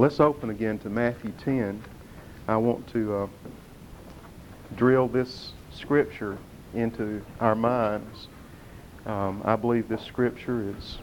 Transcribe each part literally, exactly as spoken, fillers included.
Let's open again to Matthew ten. I want to uh, drill this scripture into our minds. Um, I believe this scripture is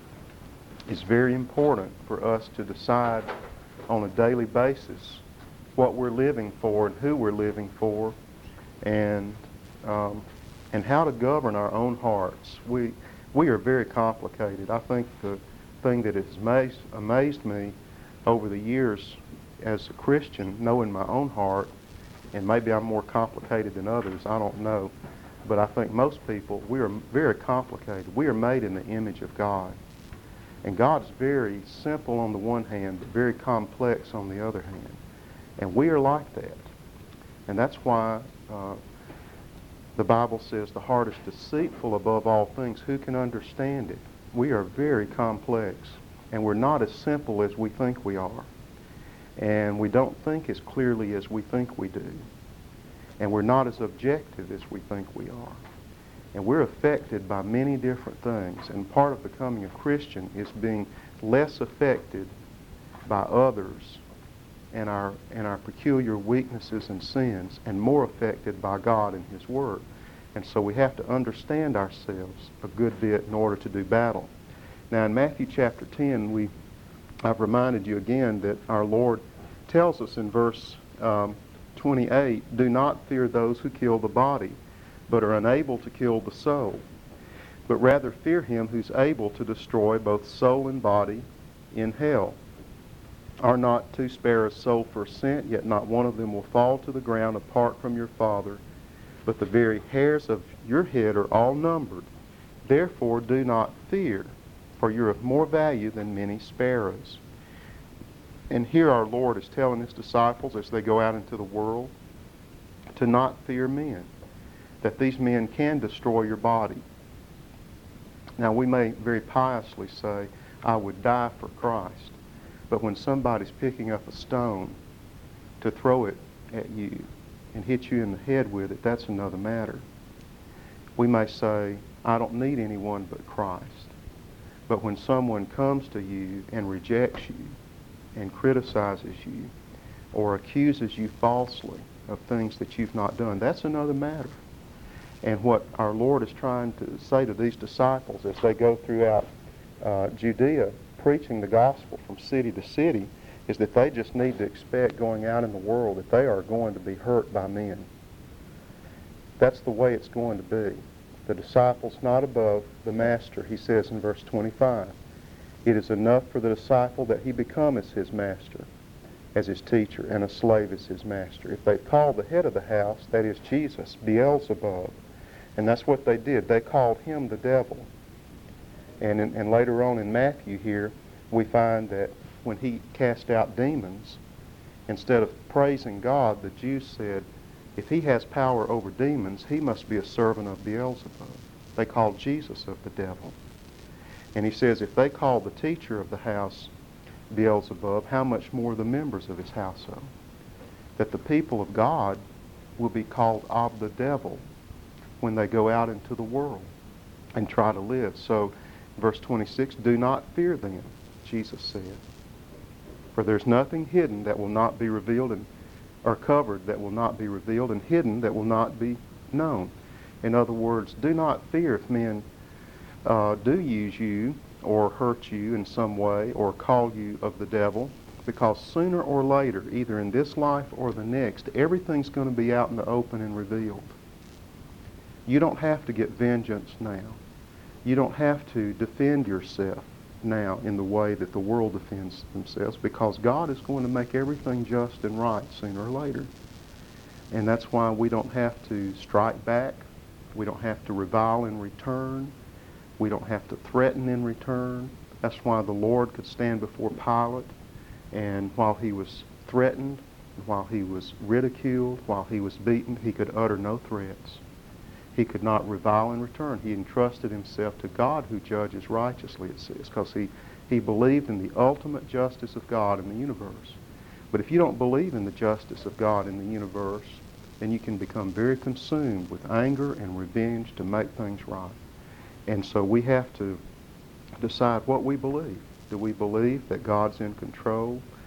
is very important for us to decide on a daily basis what we're living for and who we're living for, and um, and how to govern our own hearts. We we are very complicated. I think the thing that has amazed, amazed me over the years as a Christian, knowing my own heart, and maybe I'm more complicated than others, I don't know, but I think most people, we are very complicated. We are made in the image of God. And God's very simple on the one hand, but very complex on the other hand. And we are like that. And that's why uh, the Bible says the heart is deceitful above all things. Who can understand it? We are very complex. And we're not as simple as we think we are. And we don't think as clearly as we think we do. And we're not as objective as we think we are. And we're affected by many different things. And part of becoming a Christian is being less affected by others and our, and our peculiar weaknesses and sins, and more affected by God and His Word. And so we have to understand ourselves a good bit in order to do battle. Now in Matthew chapter ten, we, I've reminded you again that our Lord tells us in verse um, twenty-eight, "Do not fear those who kill the body, but are unable to kill the soul, but rather fear Him who's able to destroy both soul and body in hell. Are not two sparrows sold for a cent, yet not one of them will fall to the ground apart from your Father, but the very hairs of your head are all numbered. Therefore do not fear, for you're of more value than many sparrows." And here our Lord is telling His disciples as they go out into the world to not fear men, that these men can destroy your body. Now we may very piously say, "I would die for Christ," but when somebody's picking up a stone to throw it at you and hit you in the head with it, that's another matter. We may say, "I don't need anyone but Christ." But when someone comes to you and rejects you and criticizes you or accuses you falsely of things that you've not done, that's another matter. And what our Lord is trying to say to these disciples as they go throughout uh, Judea preaching the gospel from city to city is that they just need to expect going out in the world that they are going to be hurt by men. That's the way it's going to be. The disciple's not above the master, He says in verse twenty-five. It is enough for the disciple that he become as his master, as his teacher, and a slave as his master. If they call the head of the house, that is Jesus, Beelzebub, and that's what they did. They called him the devil. And, in, and later on in Matthew here, we find that when he cast out demons, instead of praising God, the Jews said, if he has power over demons, he must be a servant of Beelzebub. They called Jesus of the devil. And he says, if they call the teacher of the house Beelzebub, how much more the members of his household? That the people of God will be called of the devil when they go out into the world and try to live. So, verse twenty-six, do not fear them, Jesus said. For there's nothing hidden that will not be revealed, and or covered that will not be revealed, and hidden that will not be known. In other words, do not fear if men uh, do use you or hurt you in some way or call you of the devil, because sooner or later, either in this life or the next, everything's going to be out in the open and revealed. You don't have to get vengeance now. You don't have to defend yourself now in the way that the world defends themselves, because God is going to make everything just and right sooner or later. And that's why we don't have to strike back. We don't have to revile in return. We don't have to threaten in return. That's why the Lord could stand before Pilate, and while he was threatened, while he was ridiculed, while he was beaten, he could utter no threats. He could not revile in return. He entrusted himself to God who judges righteously, it says, because he, he believed in the ultimate justice of God in the universe. But if you don't believe in the justice of God in the universe, then you can become very consumed with anger and revenge to make things right. And so we have to decide what we believe. Do we believe that God's in control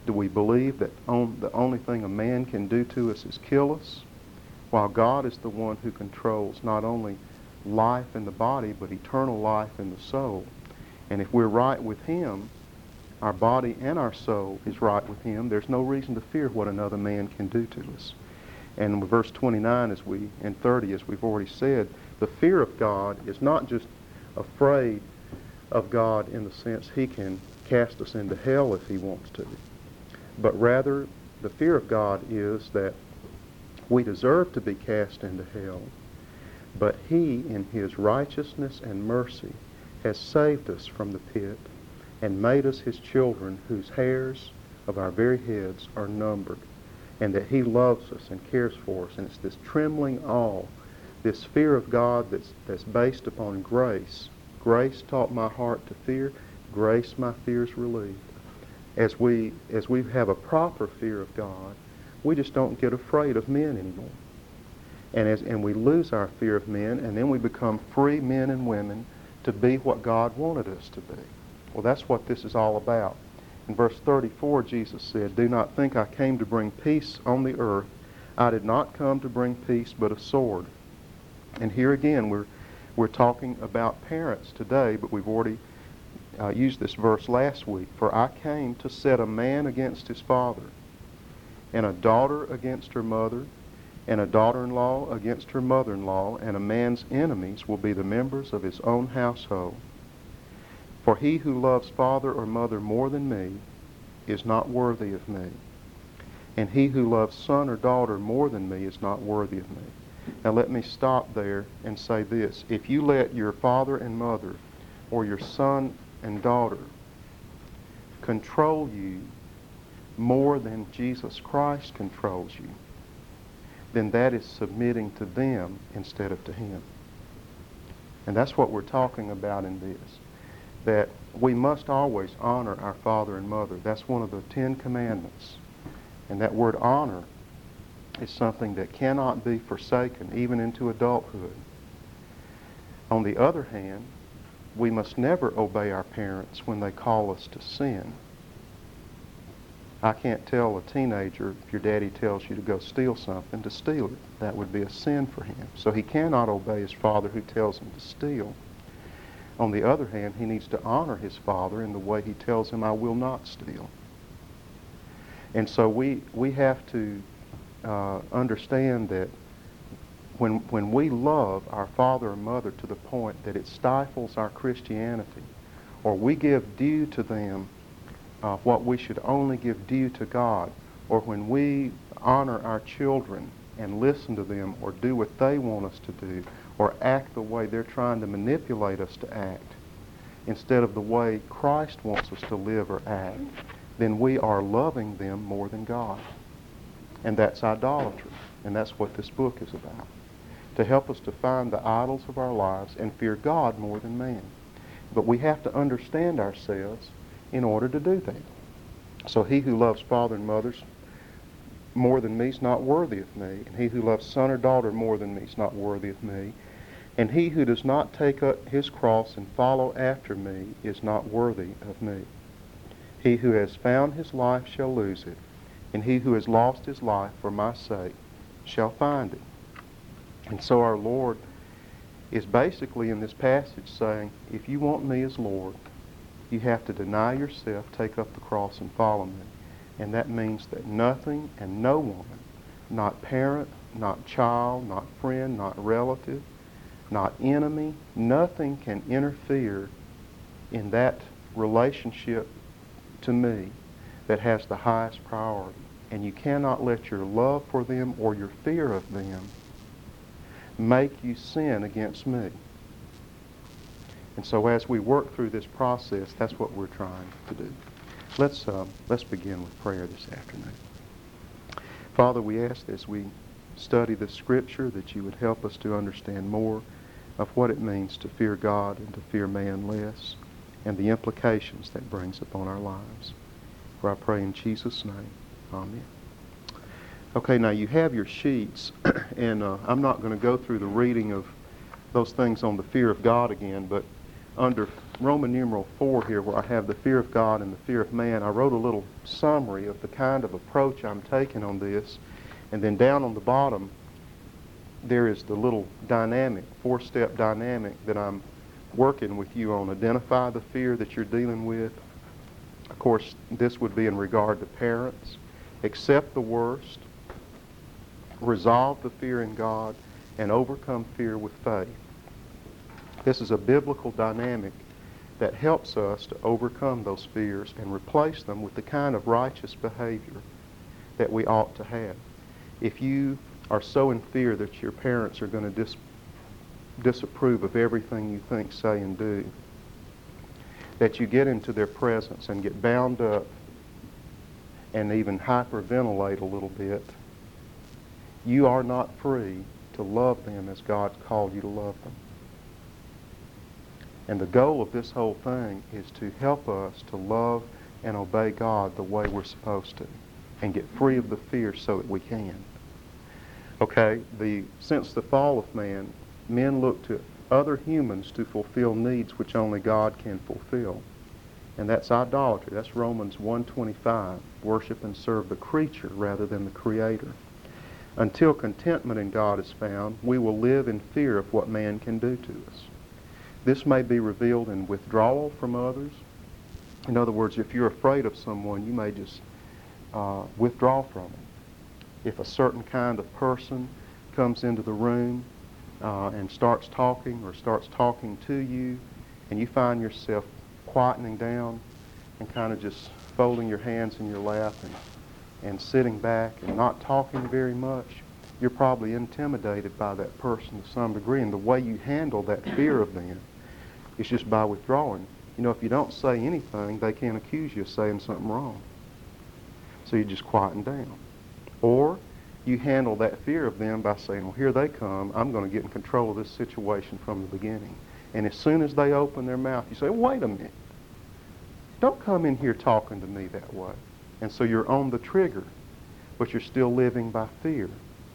Do we believe that on, the only thing a man can do to us is kill us, while God is the one who controls not only life in the body, but eternal life in the soul? And if we're right with Him, our body and our soul is right with Him, there's no reason to fear what another man can do to us. And with verse twenty-nine as we, and thirty, as we've already said, the fear of God is not just afraid of God in the sense He can cast us into hell if He wants to, but rather the fear of God is that we deserve to be cast into hell, but He in His righteousness and mercy has saved us from the pit and made us His children, whose hairs of our very heads are numbered, and that He loves us and cares for us. And it's this trembling awe, this fear of God that's, that's based upon grace. Grace taught my heart to fear, grace my fears relieved. As we, as we have a proper fear of God, we just don't get afraid of men anymore. And, as, and we lose our fear of men, and then we become free men and women to be what God wanted us to be. Well, that's what this is all about. In verse thirty-four, Jesus said, "Do not think I came to bring peace on the earth. I did not come to bring peace, but a sword." And here again, we're, we're talking about parents today, but we've already uh, used this verse last week. "For I came to set a man against his father, and a daughter against her mother, and a daughter-in-law against her mother-in-law, and a man's enemies will be the members of his own household. For he who loves father or mother more than me is not worthy of me, and he who loves son or daughter more than me is not worthy of me." Now let me stop there and say this. If you let your father and mother or your son and daughter control you more than Jesus Christ controls you, then that is submitting to them instead of to Him. And that's what we're talking about in this, that we must always honor our father and mother. That's one of the Ten Commandments. And that word honor is something that cannot be forsaken even into adulthood. On the other hand, we must never obey our parents when they call us to sin. I can't tell a teenager, if your daddy tells you to go steal something, to steal it. That would be a sin for him. So he cannot obey his father who tells him to steal. On the other hand, he needs to honor his father in the way he tells him, "I will not steal." And so we, we have to uh, understand that when, when we love our father or mother to the point that it stifles our Christianity, or we give due to them Uh, what we should only give due to God, or when we honor our children and listen to them or do what they want us to do or act the way they're trying to manipulate us to act instead of the way Christ wants us to live or act, then we are loving them more than God. And that's idolatry. And that's what this book is about, to help us to find the idols of our lives and fear God more than man. But we have to understand ourselves in order to do that. So he who loves father and mother more than me is not worthy of me, and he who loves son or daughter more than me is not worthy of me, and he who does not take up his cross and follow after me is not worthy of me. He who has found his life shall lose it, and he who has lost his life for my sake shall find it. And so our Lord is basically in this passage saying, if you want me as Lord, you have to deny yourself, take up the cross, and follow me. And that means that nothing and no one, not parent, not child, not friend, not relative, not enemy, nothing can interfere in that relationship to me that has the highest priority. And you cannot let your love for them or your fear of them make you sin against me. And so as we work through this process, that's what we're trying to do. Let's, uh, let's begin with prayer this afternoon. Father, we ask as we study the Scripture that you would help us to understand more of what it means to fear God and to fear man less, and the implications that brings upon our lives. For I pray in Jesus' name, amen. Okay, now you have your sheets, and uh, I'm not going to go through the reading of those things on the fear of God again, but under Roman numeral four here, where I have the fear of God and the fear of man, I wrote a little summary of the kind of approach I'm taking on this. And then down on the bottom, there is the little dynamic, four-step dynamic that I'm working with you on. Identify the fear that you're dealing with. Of course, this would be in regard to parents. Accept the worst. Resolve the fear in God, and overcome fear with faith. This is a biblical dynamic that helps us to overcome those fears and replace them with the kind of righteous behavior that we ought to have. If you are so in fear that your parents are going to dis disapprove of everything you think, say, and do, that you get into their presence and get bound up and even hyperventilate a little bit, you are not free to love them as God's called you to love them. And the goal of this whole thing is to help us to love and obey God the way we're supposed to, and get free of the fear so that we can. Okay, the, since the fall of man, men look to other humans to fulfill needs which only God can fulfill. And that's idolatry. That's Romans one twenty-five. Worship and serve the creature rather than the Creator. Until contentment in God is found, we will live in fear of what man can do to us. This may be revealed in withdrawal from others. In other words, if you're afraid of someone, you may just uh, withdraw from them. If a certain kind of person comes into the room uh, and starts talking or starts talking to you, and you find yourself quietening down and kind of just folding your hands in your lap and and sitting back and not talking very much, you're probably intimidated by that person to some degree. And the way you handle that fear of them is just by withdrawing. You know, if you don't say anything, they can't accuse you of saying something wrong. So you just quieten down. Or you handle that fear of them by saying, well, here they come. I'm going to get in control of this situation from the beginning. And as soon as they open their mouth, you say, wait a minute. Don't come in here talking to me that way. And so you're on the trigger, but you're still living by fear.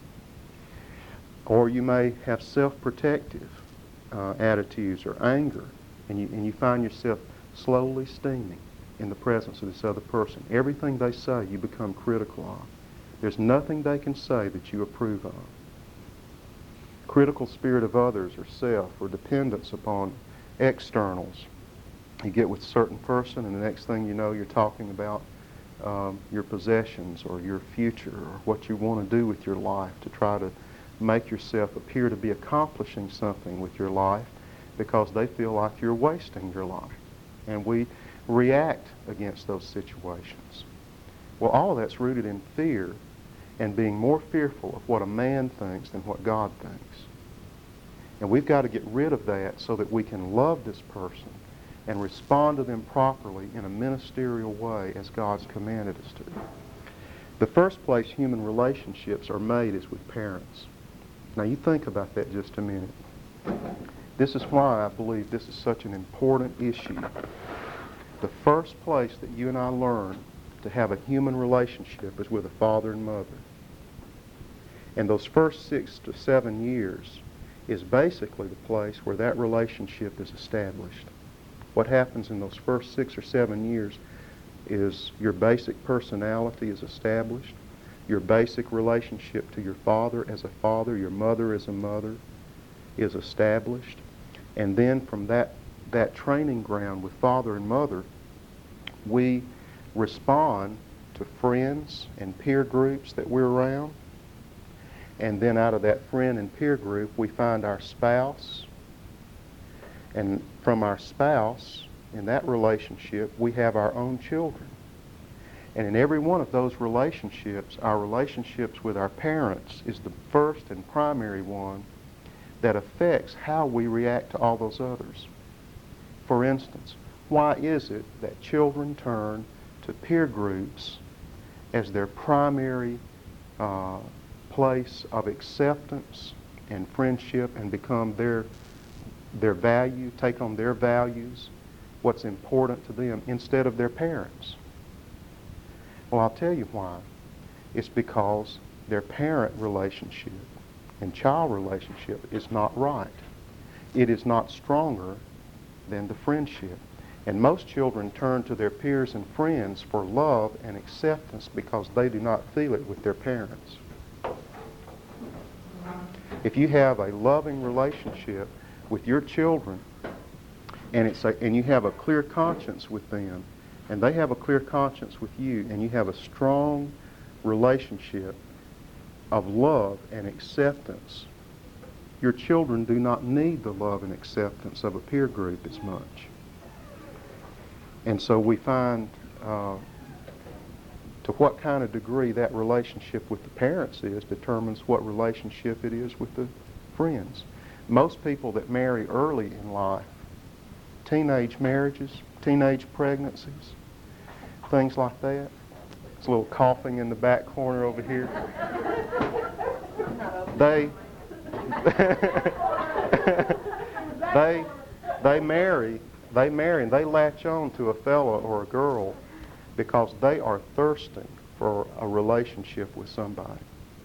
Or you may have self-protective uh, attitudes or anger, and you, and you find yourself slowly steaming in the presence of this other person. Everything they say, you become critical of. There's nothing they can say that you approve of. Critical spirit of others or self or dependence upon externals. You get with a certain person, and the next thing you know, you're talking about Um, your possessions or your future or what you want to do with your life to try to make yourself appear to be accomplishing something with your life because they feel like you're wasting your life. And we react against those situations. Well, all of that's rooted in fear and being more fearful of what a man thinks than what God thinks. And we've got to get rid of that so that we can love this person and respond to them properly in a ministerial way as God's commanded us to. The first place human relationships are made is with parents. Now you think about that just a minute. This is why I believe this is such an important issue. The first place that you and I learn to have a human relationship is with a father and mother. And those first six to seven years is basically the place where that relationship is established. What happens in those first six or seven years is your basic personality is established, your basic relationship to your father as a father, your mother as a mother is established, and then from that, that training ground with father and mother, we respond to friends and peer groups that we're around, and then out of that friend and peer group we find our spouse. And from our spouse, in that relationship, we have our own children. And in every one of those relationships, our relationships with our parents is the first and primary one that affects how we react to all those others. For instance, why is it that children turn to peer groups as their primary uh, place of acceptance and friendship and become their their value, take on their values, what's important to them, instead of their parents? Well, I'll tell you why. It's because their parent relationship and child relationship is not right. It is not stronger than the friendship. And most children turn to their peers and friends for love and acceptance because they do not feel it with their parents. If you have a loving relationship with your children, and, it's a, and you have a clear conscience with them, and they have a clear conscience with you, and you have a strong relationship of love and acceptance, your children do not need the love and acceptance of a peer group as much. And so we find uh, to what kind of degree that relationship with the parents is determines what relationship it is with the friends. Most people that marry early in life, teenage marriages, teenage pregnancies, things like that. There's a little coughing in the back corner over here. They, they, they marry, they marry and they latch on to a fellow or a girl because they are thirsting for a relationship with somebody.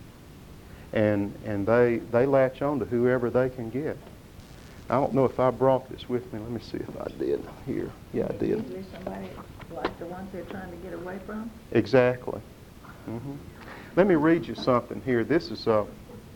And, and they, they latch on to whoever they can get. I don't know if I brought this with me. Let me see if I did here. Yeah, I did. Usually somebody like the ones they're trying to get away from? Exactly. Mm-hmm. Let me read you something here. This is uh,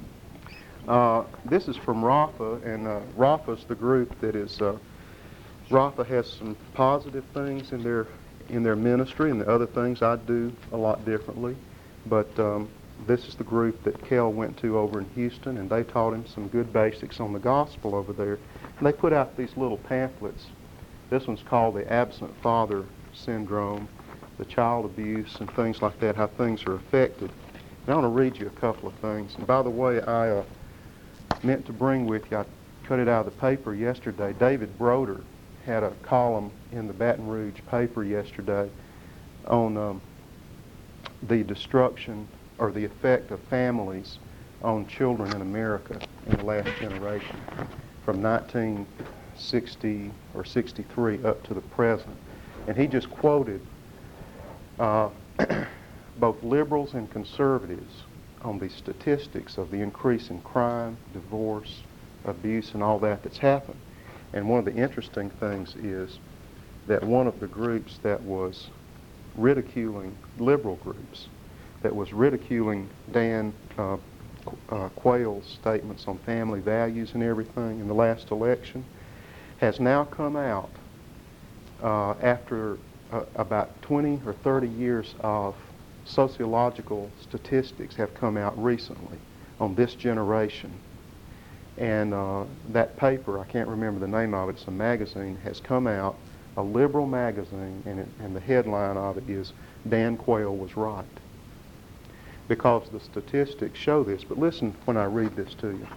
uh, this is from Rafa, and uh, Rafa's the group that is. Uh, Rafa has some positive things in their in their ministry, and the other things I do a lot differently. But um, this is the group that Kel went to over in Houston, and they taught him some good basics on the gospel over there. And they put out these little pamphlets. This one's called the Absent Father Syndrome, the child abuse, and things like that, how things are affected. And I want to read you a couple of things. And by the way, I uh, meant to bring with you, I cut it out of the paper yesterday. David Broder had a column in the Baton Rouge paper yesterday on um, the destruction or the effect of families on children in America in the last generation, from nineteen sixty or sixty-three up to the present. And he just quoted uh, both liberals and conservatives on the statistics of the increase in crime, divorce, abuse, and all that that's happened. And one of the interesting things is that one of the groups that was ridiculing, liberal groups, that was ridiculing Dan uh, uh, Quayle's statements on family values and everything in the last election, has now come out uh, after uh, about twenty or thirty years of sociological statistics have come out recently on this generation. And uh, that paper, I can't remember the name of it, it's a magazine, has come out, a liberal magazine, and, it, and the headline of it is, Dan Quayle was right. Because the statistics show this. But listen when I read this to you.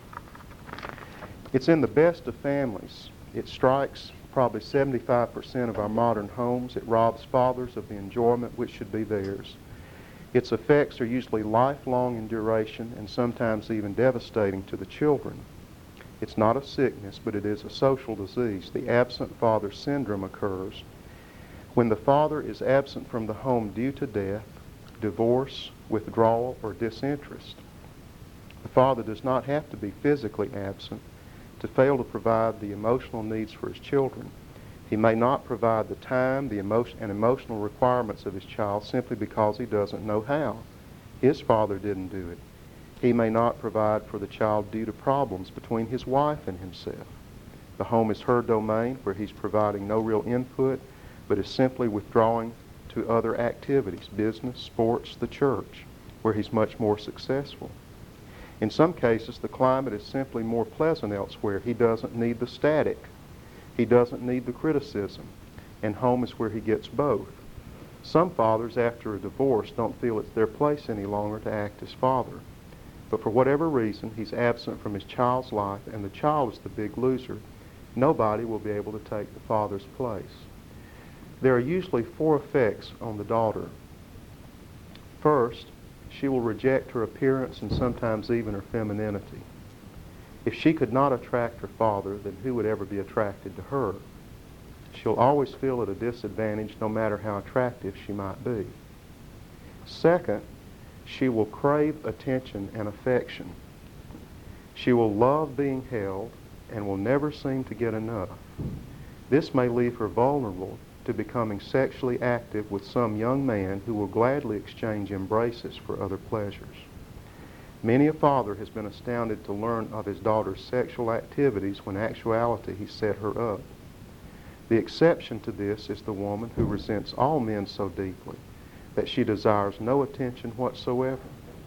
It's in the best of families. It strikes probably seventy-five percent of our modern homes. It robs fathers of the enjoyment which should be theirs. Its effects are usually lifelong in duration and sometimes even devastating to the children. It's not a sickness, but it is a social disease. The absent father syndrome occurs when the father is absent from the home due to death, divorce, withdrawal, or disinterest. The father does not have to be physically absent to fail to provide the emotional needs for his children. He may not provide the time, the emotion, and emotional requirements of his child simply because he doesn't know how. His father didn't do it. He may not provide for the child due to problems between his wife and himself. The home is her domain where he's providing no real input, but is simply withdrawing to other activities, business, sports, the church, where he's much more successful. In some cases, the climate is simply more pleasant elsewhere. He doesn't need the static. He doesn't need the criticism. And home is where he gets both. Some fathers, after a divorce, don't feel it's their place any longer to act as father. But for whatever reason, he's absent from his child's life, and the child is the big loser. Nobody will be able to take the father's place. There are usually four effects on the daughter. First, she will reject her appearance and sometimes even her femininity. If she could not attract her father, then who would ever be attracted to her? She'll always feel at a disadvantage no matter how attractive she might be. Second, she will crave attention and affection. She will love being held and will never seem to get enough. This may leave her vulnerable to becoming sexually active with some young man who will gladly exchange embraces for other pleasures. Many a father has been astounded to learn of his daughter's sexual activities when in actuality he set her up. The exception to this is the woman who resents all men so deeply that she desires no attention whatsoever.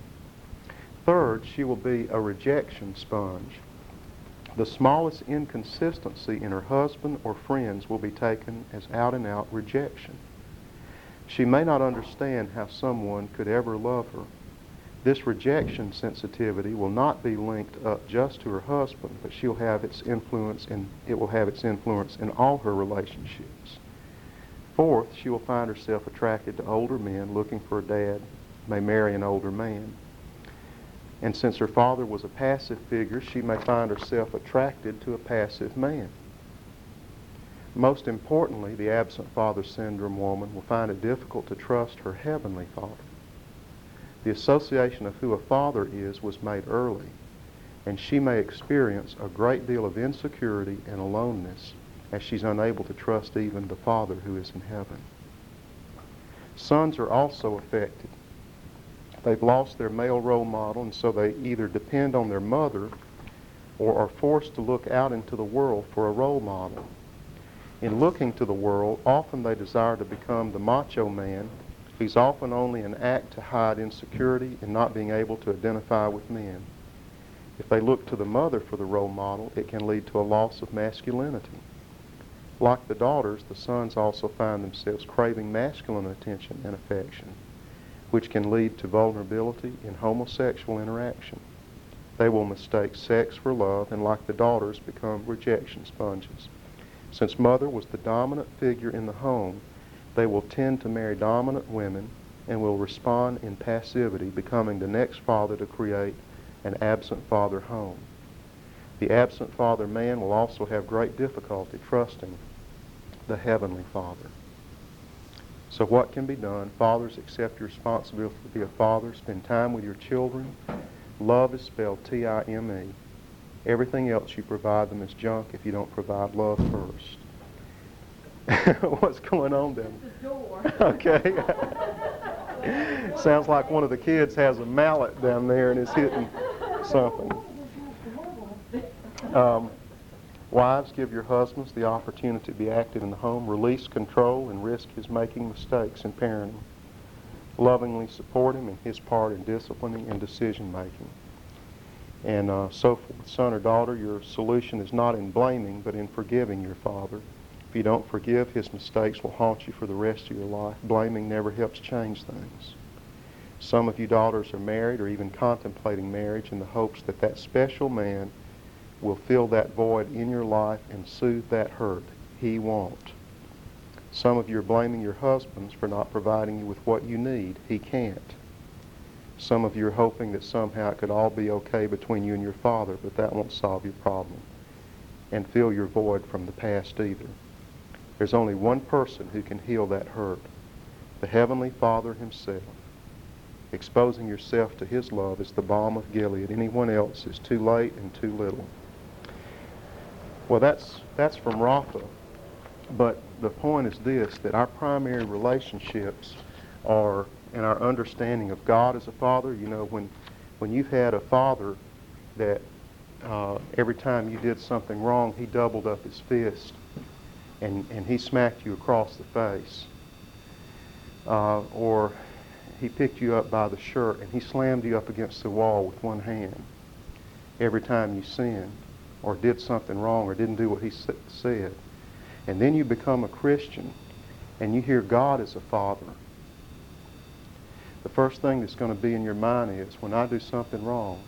Third, she will be a rejection sponge. The smallest inconsistency in her husband or friends will be taken as out-and-out rejection. She may not understand how someone could ever love her. This rejection sensitivity will not be linked up just to her husband, but she'll have its influence in, it will have its influence in all her relationships. Fourth, she will find herself attracted to older men looking for a dad, may marry an older man. And since her father was a passive figure, she may find herself attracted to a passive man. Most importantly, the absent father syndrome woman will find it difficult to trust her heavenly Father. The association of who a father is was made early, and she may experience a great deal of insecurity and aloneness as she's unable to trust even the Father who is in heaven. Sons are also affected. They've lost their male role model, and so they either depend on their mother or are forced to look out into the world for a role model. In looking to the world, often they desire to become the macho man who's often only an act to hide insecurity and not being able to identify with men. If they look to the mother for the role model, it can lead to a loss of masculinity. Like the daughters, the sons also find themselves craving masculine attention and affection, which can lead to vulnerability in homosexual interaction. They will mistake sex for love and, like the daughters, become rejection sponges. Since mother was the dominant figure in the home, they will tend to marry dominant women and will respond in passivity, becoming the next father to create an absent father home. The absent father man will also have great difficulty trusting the Heavenly Father. So what can be done? Fathers, accept your responsibility to be a father. Spend time with your children. Love is spelled T I M E. Everything else you provide them is junk if you don't provide love first. What's going on down there? Okay. Sounds like one of the kids has a mallet down there and is hitting something. Um, wives, give your husbands the opportunity to be active in the home. Release control and risk his making mistakes in parenting. Lovingly support him in his part in disciplining and decision making. And uh, so forth. Son or daughter, your solution is not in blaming, but in forgiving your father. If you don't forgive, his mistakes will haunt you for the rest of your life. Blaming never helps change things. Some of you daughters are married or even contemplating marriage in the hopes that that special man will fill that void in your life and soothe that hurt. He won't. Some of you are blaming your husbands for not providing you with what you need. He can't. Some of you are hoping that somehow it could all be okay between you and your father, but that won't solve your problem and fill your void from the past either. There's only one person who can heal that hurt, the Heavenly Father himself. Exposing yourself to his love is the balm of Gilead. Anyone else is too late and too little. Well, that's, that's from Rafa. But the point is this, that our primary relationships are in our understanding of God as a father. You know, when, when you've had a father that uh, every time you did something wrong, he doubled up his fist and, and he smacked you across the face. Uh, or he picked you up by the shirt and he slammed you up against the wall with one hand every time you sinned or did something wrong or didn't do what he said. And then you become a Christian and you hear God as a father. The first thing that's going to be in your mind is, when I do something wrong,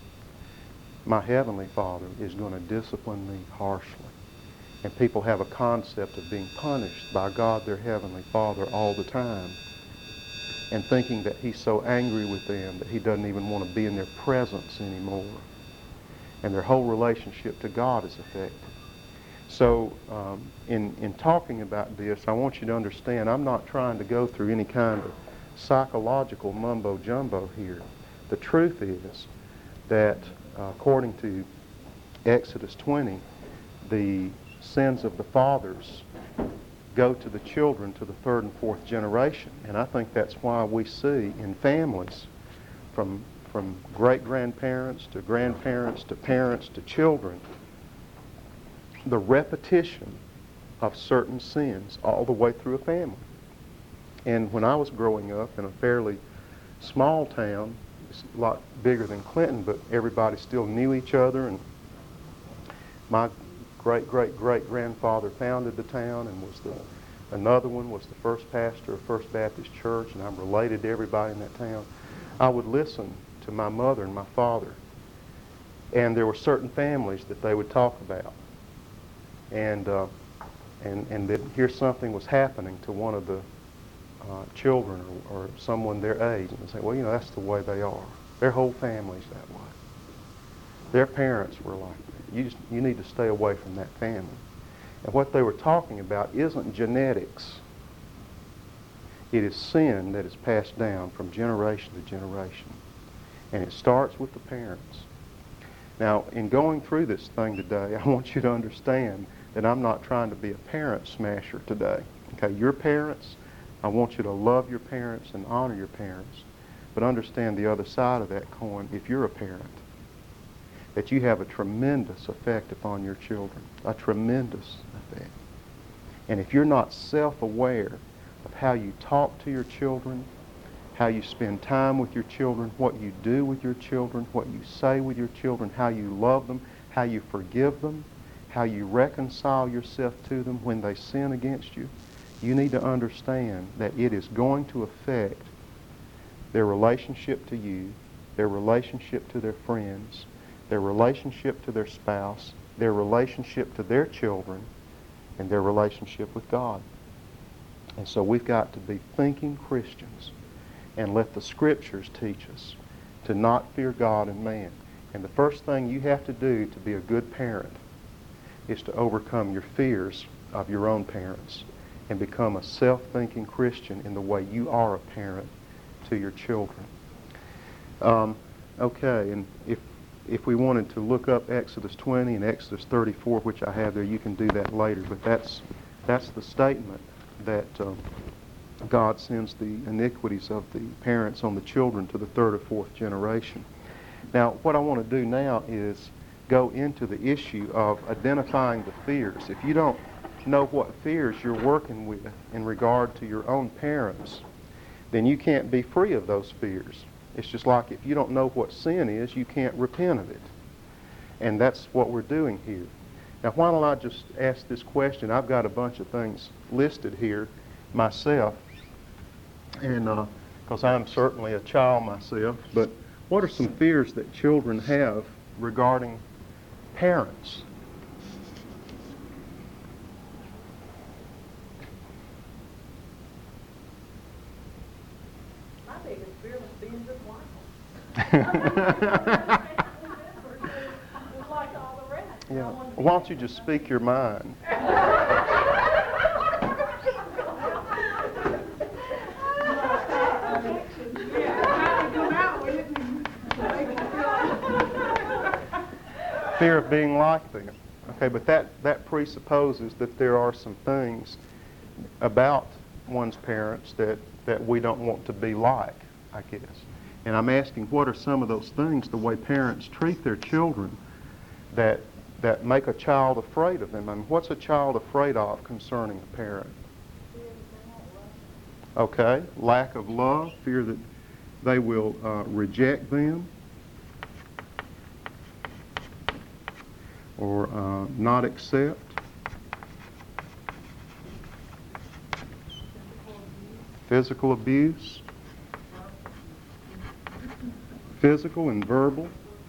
my Heavenly Father is going to discipline me harshly. And people have a concept of being punished by God, their Heavenly Father, all the time, and thinking that he's so angry with them that he doesn't even want to be in their presence anymore. And their whole relationship to God is affected. So um, in, in talking about this, I want you to understand, I'm not trying to go through any kind of psychological mumbo-jumbo here. The truth is that uh, according to Exodus twenty, the sins of the fathers go to the children, to the third and fourth generation. And I think that's why we see in families, from, from great-grandparents to grandparents to parents to children, the repetition of certain sins all the way through a family. And when I was growing up in a fairly small town, it's a lot bigger than Clinton, but everybody still knew each other, and my great-great-great-grandfather founded the town and was the, another one was the first pastor of First Baptist Church, and I'm related to everybody in that town. I would listen to my mother and my father, and there were certain families that they would talk about, and uh, and and that here something was happening to one of the uh, children or, or someone their age, and they say, well, you know, that's the way they are. Their whole family's that way. Their parents were like that. You just, you need to stay away from that family. And what they were talking about isn't genetics. It is sin that is passed down from generation to generation. And it starts with the parents. Now, in going through this thing today, I want you to understand that I'm not trying to be a parent smasher today. Okay, your parents, I want you to love your parents and honor your parents, but understand the other side of that coin if you're a parent, that you have a tremendous effect upon your children, a tremendous effect. And if you're not self-aware of how you talk to your children, how you spend time with your children, what you do with your children, what you say with your children, how you love them, how you forgive them, how you reconcile yourself to them when they sin against you, you need to understand that it is going to affect their relationship to you, their relationship to their friends, their relationship to their spouse, their relationship to their children, and their relationship with God. And so we've got to be thinking Christians and let the Scriptures teach us to not fear God and man. And the first thing you have to do to be a good parent is to overcome your fears of your own parents and become a self-thinking Christian in the way you are a parent to your children. Um, okay, and if if we wanted to look up Exodus twenty and Exodus thirty-four, which I have there, you can do that later. But that's that's the statement that uh, God sends the iniquities of the parents on the children to the third or fourth generation. Now, what I want to do now is go into the issue of identifying the fears. If you don't know what fears you're working with in regard to your own parents, then you can't be free of those fears. It's just like if you don't know what sin is, you can't repent of it. And that's what we're doing here. Now, why don't I just ask this question? I've got a bunch of things listed here myself, and because uh, I'm certainly a child myself, but what are some fears that children have regarding parents? My biggest fear was being just like them. Just like all the rest. Yeah. Why don't you just speak your mind? Fear of being like them. Okay, but that, that presupposes that there are some things about one's parents that, that we don't want to be like, I guess. And I'm asking, what are some of those things, the way parents treat their children, that that make a child afraid of them? I mean, what's a child afraid of concerning a parent? Okay, lack of love, fear that they will uh, reject them, or uh, not accept. Physical abuse. Physical and verbal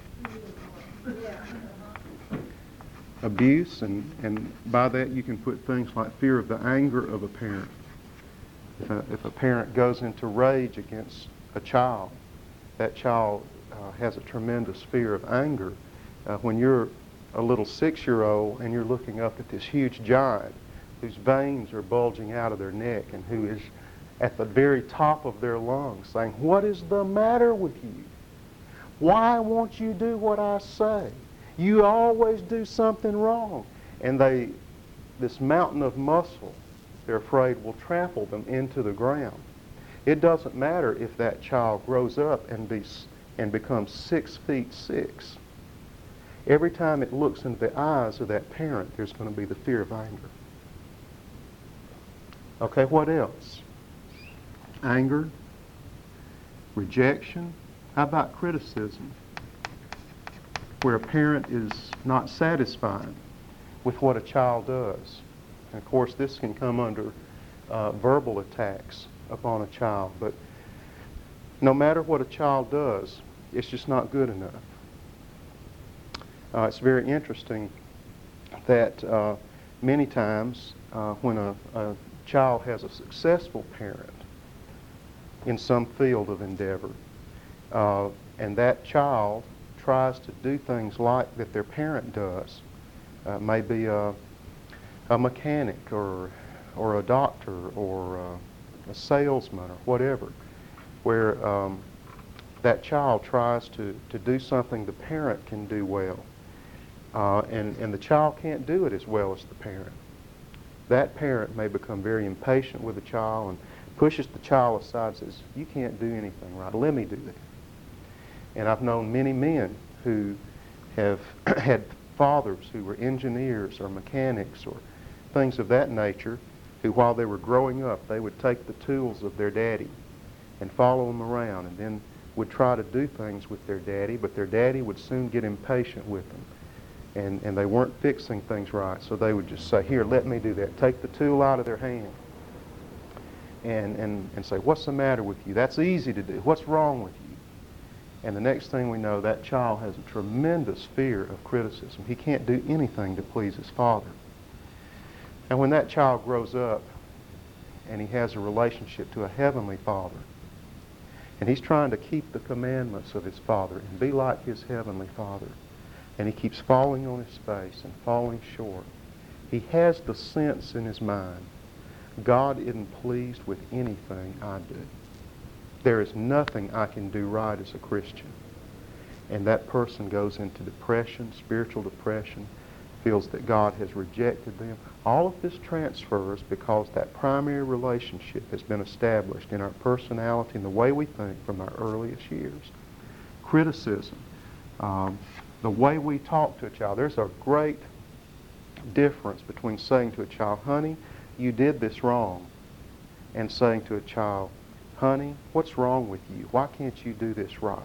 abuse, and, and by that you can put things like fear of the anger of a parent. If a, if a parent goes into rage against a child, that child uh, has a tremendous fear of anger. Uh, when you're a little six-year-old and you're looking up at this huge giant whose veins are bulging out of their neck and who is at the very top of their lungs saying, "What is the matter with you? Why won't you do what I say? You always do something wrong." And they this mountain of muscle, they're afraid, will trample them into the ground. It doesn't matter if that child grows up and, be, and becomes six feet six. Every time it looks into the eyes of that parent, there's going to be the fear of anger. Okay, what else? Anger, rejection. How about criticism? Where a parent is not satisfied with what a child does. And of course, this can come under uh, verbal attacks upon a child. But no matter what a child does, it's just not good enough. Uh, it's very interesting that uh, many times uh, when a, a child has a successful parent in some field of endeavor, uh, and that child tries to do things like that their parent does, uh, maybe a, a mechanic or, or a doctor or a, a salesman or whatever, where um, that child tries to, to do something the parent can do well, uh, and, and the child can't do it as well as the parent. That parent may become very impatient with the child and pushes the child aside and says, "You can't do anything right, let me do that." And I've known many men who have had fathers who were engineers or mechanics or things of that nature, who while they were growing up, they would take the tools of their daddy and follow them around, and then would try to do things with their daddy, but their daddy would soon get impatient with them. And, and they weren't fixing things right, so they would just say, "Here, let me do that." Take the tool out of their hand and, and, and say, "What's the matter with you? That's easy to do. What's wrong with you?" And the next thing we know, that child has a tremendous fear of criticism. He can't do anything to please his father. And when that child grows up and he has a relationship to a heavenly Father, and he's trying to keep the commandments of his Father and be like his heavenly Father, and he keeps falling on his face and falling short, he has the sense in his mind, God isn't pleased with anything I do. There is nothing I can do right as a Christian. And that person goes into depression, spiritual depression, feels that God has rejected them. All of this transfers because that primary relationship has been established in our personality and the way we think from our earliest years. Criticism, um, the way we talk to a child. There's a great difference between saying to a child, "Honey, you did this wrong," and saying to a child, "Honey, what's wrong with you? Why can't you do this right?"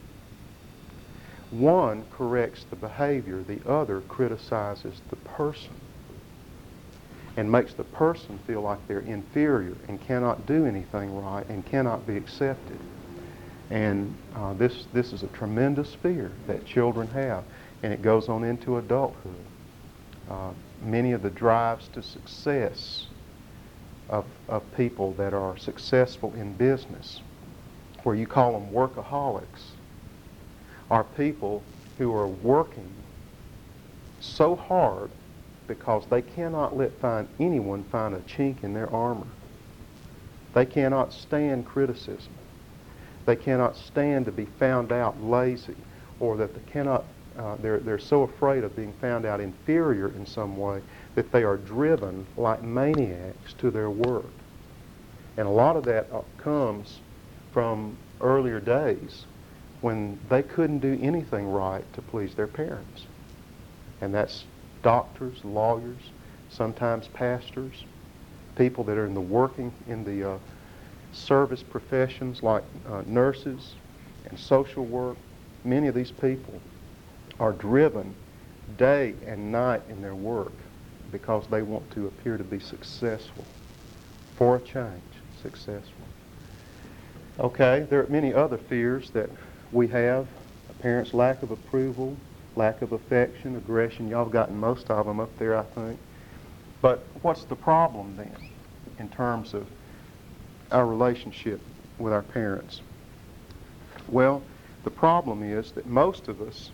One corrects the behavior, the other criticizes the person and makes the person feel like they're inferior and cannot do anything right and cannot be accepted. And uh, this, this is a tremendous fear that children have, and it goes on into adulthood. Uh, many of the drives to success Of, of people that are successful in business, where you call them workaholics, are people who are working so hard because they cannot let find anyone find a chink in their armor. They cannot stand criticism. They cannot stand to be found out lazy, or that they cannot, uh, they're, they're so afraid of being found out inferior in some way that they are driven like maniacs to their work. And a lot of that comes from earlier days when they couldn't do anything right to please their parents. And that's doctors, lawyers, sometimes pastors, people that are in the working, in the uh, service professions like uh, nurses and social work. Many of these people are driven day and night in their work because they want to appear to be successful. For a change, successful. Okay, there are many other fears that we have. A parent's lack of approval, lack of affection, aggression. Y'all have gotten most of them up there, I think. But what's the problem then in terms of our relationship with our parents? Well, the problem is that most of us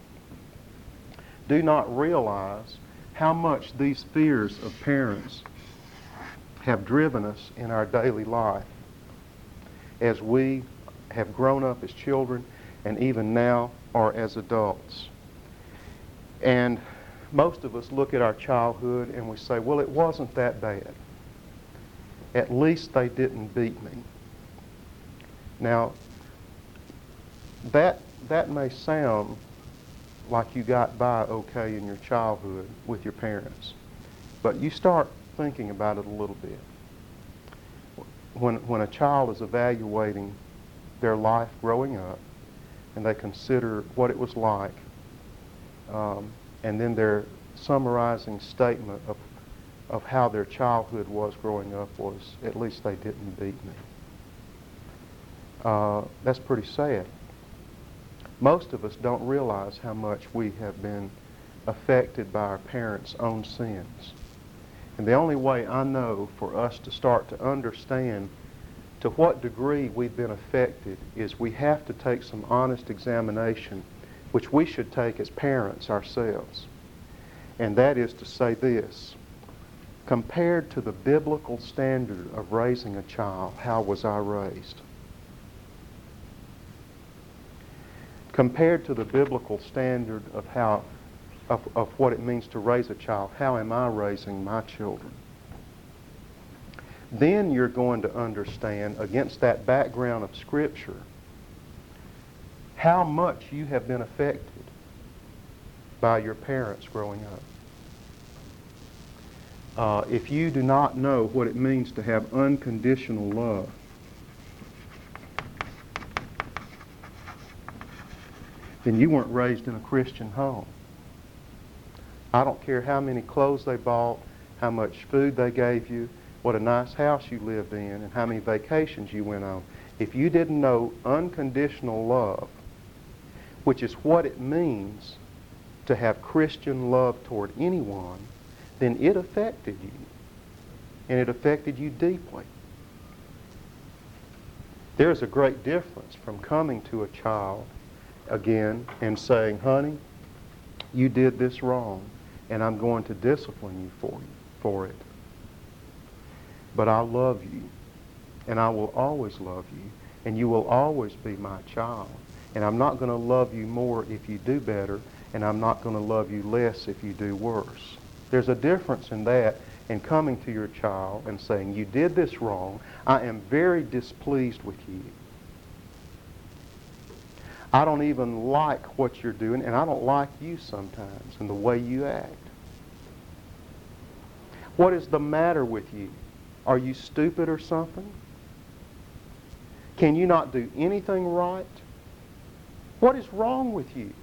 do not realize how much these fears of parents have driven us in our daily life as we have grown up as children and even now are as adults. And most of us look at our childhood and we say, well, it wasn't that bad. At least they didn't beat me. Now, that, that may sound like you got by okay in your childhood with your parents, but you start thinking about it a little bit. When, when a child is evaluating their life growing up and they consider what it was like, um, and then their summarizing statement of, of how their childhood was growing up was, at least they didn't beat me. Uh, that's pretty sad. Most of us don't realize how much we have been affected by our parents' own sins. And the only way I know for us to start to understand to what degree we've been affected is we have to take some honest examination, which we should take as parents ourselves. And that is to say this: compared to the biblical standard of raising a child, how was I raised? Compared to the biblical standard of how of, of what it means to raise a child, how am I raising my children? Then you're going to understand, against that background of Scripture, how much you have been affected by your parents growing up. Uh, if you do not know what it means to have unconditional love, then you weren't raised in a Christian home. I don't care how many clothes they bought, how much food they gave you, what a nice house you lived in, and how many vacations you went on. If you didn't know unconditional love, which is what it means to have Christian love toward anyone, then it affected you. And it affected you deeply. There's a great difference from coming to a child again and saying, honey, you did this wrong, and I'm going to discipline you for, you for it. But I love you, and I will always love you, and you will always be my child. And I'm not going to love you more if you do better, and I'm not going to love you less if you do worse. There's a difference in that and coming to your child and saying, you did this wrong, I am very displeased with you. I don't even like what you're doing, and I don't like you sometimes and the way you act. What is the matter with you? Are you stupid or something? Can you not do anything right? What is wrong with you?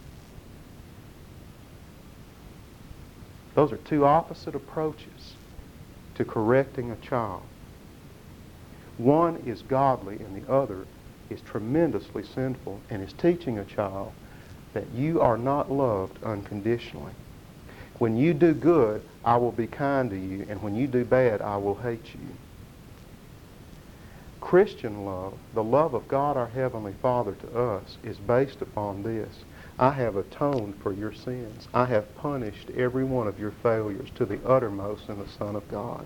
Those are two opposite approaches to correcting a child. One is godly and the other is tremendously sinful and is teaching a child that you are not loved unconditionally. When you do good, I will be kind to you, and when you do bad, I will hate you. Christian love, the love of God our Heavenly Father to us, is based upon this. I have atoned for your sins. I have punished every one of your failures to the uttermost in the Son of God.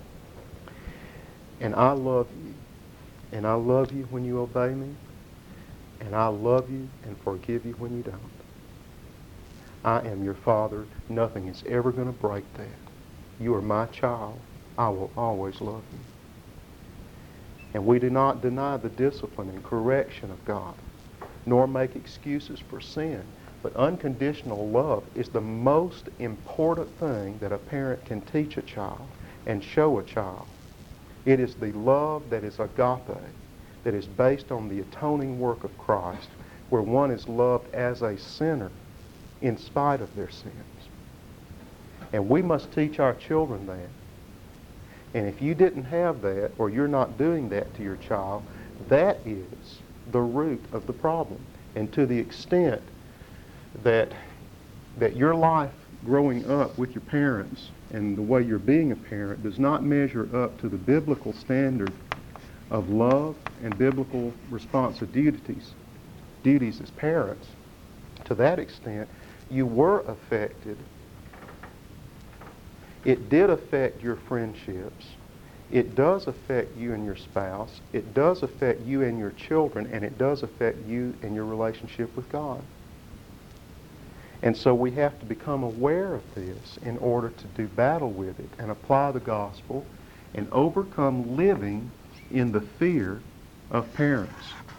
And I love you. And I love you when you obey me. And I love you and forgive you when you don't. I am your Father. Nothing is ever going to break that. You are my child. I will always love you. And we do not deny the discipline and correction of God, nor make excuses for sin. But unconditional love is the most important thing that a parent can teach a child and show a child. It is the love that is agape, that is based on the atoning work of Christ, where one is loved as a sinner in spite of their sins. And we must teach our children that. And if you didn't have that, or you're not doing that to your child, that is the root of the problem. And to the extent that, that your life growing up with your parents and the way you're being a parent does not measure up to the biblical standard of love and biblical responsibilities, duties as parents, to that extent, you were affected. It did affect your friendships. It does affect you and your spouse. It does affect you and your children, and it does affect you and your relationship with God. And so we have to become aware of this in order to do battle with it and apply the gospel and overcome living in the fear of parents.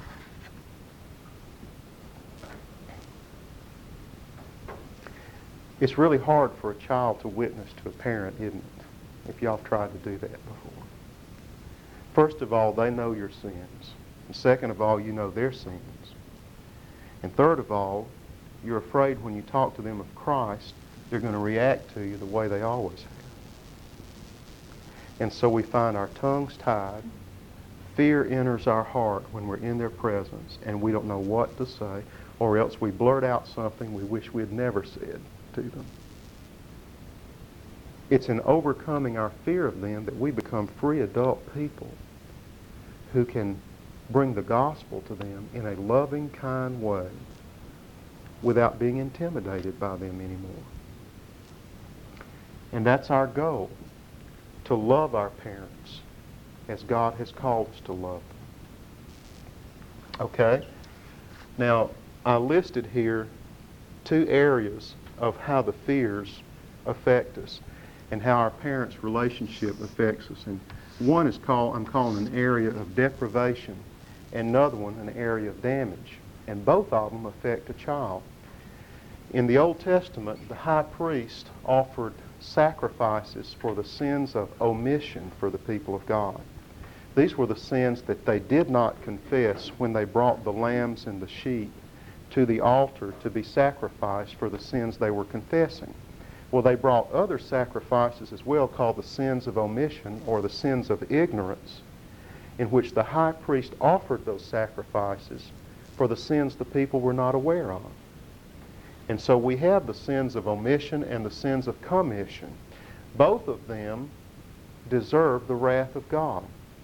It's really hard for a child to witness to a parent, isn't it? If y'all have tried to do that before. First of all, they know your sins. And second of all, you know their sins. And third of all, you're afraid when you talk to them of Christ, they're going to react to you the way they always have. And so we find our tongues tied. Fear enters our heart when we're in their presence and we don't know what to say, or else we blurt out something we wish we had never said to them. It's in overcoming our fear of them that we become free adult people who can bring the gospel to them in a loving, kind way without being intimidated by them anymore. And that's our goal, to love our parents as God has called us to love them. Okay? Now, I listed here two areas of how the fears affect us and how our parents' relationship affects us. And one is called, I'm calling an area of deprivation, and another one an area of damage. And both of them affect a child. In the Old Testament, the high priest offered sacrifices for the sins of omission for the people of God. These were the sins that they did not confess when they brought the lambs and the sheep to the altar to be sacrificed for the sins they were confessing. Well, they brought other sacrifices as well called the sins of omission or the sins of ignorance, in which the high priest offered those sacrifices for the sins the people were not aware of. And so we have the sins of omission and the sins of commission. Both of them deserve the wrath of God.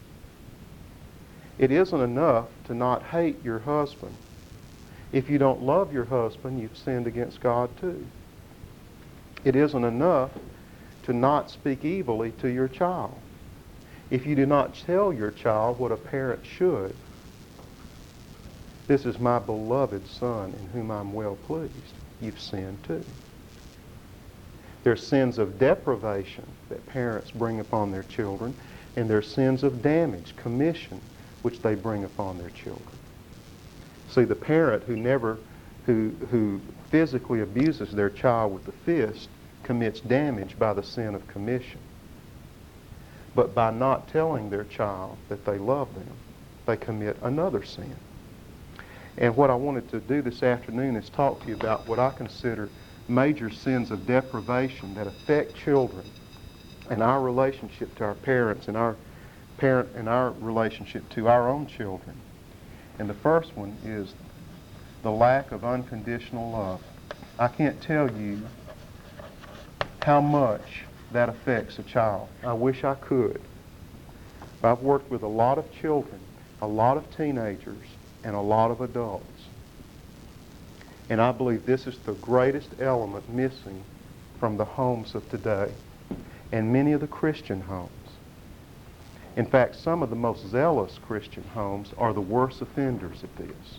It isn't enough to not hate your husband. If you don't love your husband, you've sinned against God too. It isn't enough to not speak evilly to your child. If you do not tell your child what a parent should, this is my beloved son in whom I'm well pleased, you've sinned too. There's sins of deprivation that parents bring upon their children, and there's sins of damage, commission, which they bring upon their children. See, the parent who never, who, who physically abuses their child with the fist commits damage by the sin of commission. But by not telling their child that they love them, they commit another sin. And what I wanted to do this afternoon is talk to you about what I consider major sins of deprivation that affect children and our relationship to our parents and our parent and our relationship to our own children. And the first one is the lack of unconditional love. I can't tell you how much that affects a child. I wish I could. I've worked with a lot of children, a lot of teenagers, and a lot of adults. And I believe this is the greatest element missing from the homes of today and many of the Christian homes. In fact, some of the most zealous Christian homes are the worst offenders at this,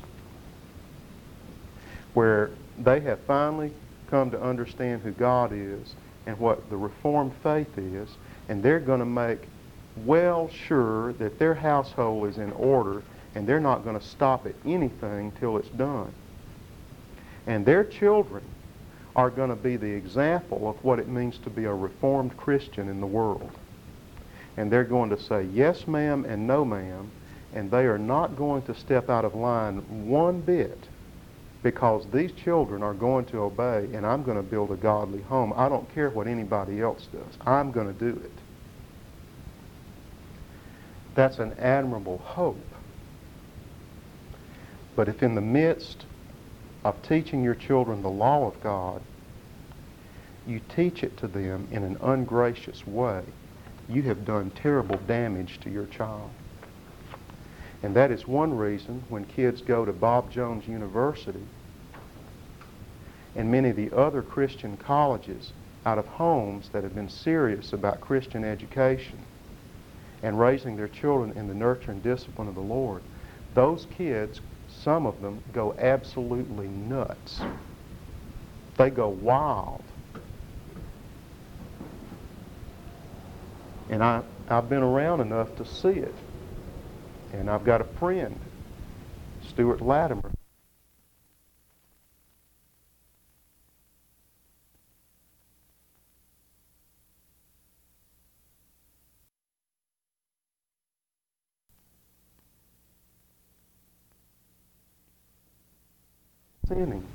where they have finally come to understand who God is and what the Reformed faith is, and they're going to make well sure that their household is in order, and they're not going to stop at anything till it's done. And their children are going to be the example of what it means to be a Reformed Christian in the world. And they're going to say yes ma'am and no ma'am, and they are not going to step out of line one bit, because these children are going to obey, and I'm going to build a godly home. I don't care what anybody else does. I'm going to do it. That's an admirable hope. But if in the midst of teaching your children the law of God, you teach it to them in an ungracious way, you have done terrible damage to your child. And that is one reason when kids go to Bob Jones University and many of the other Christian colleges out of homes that have been serious about Christian education and raising their children in the nurture and discipline of the Lord, those kids, some of them, go absolutely nuts They go wild. And I, I've been around enough to see it. And I've got a friend, Stuart Latimer. Sinning.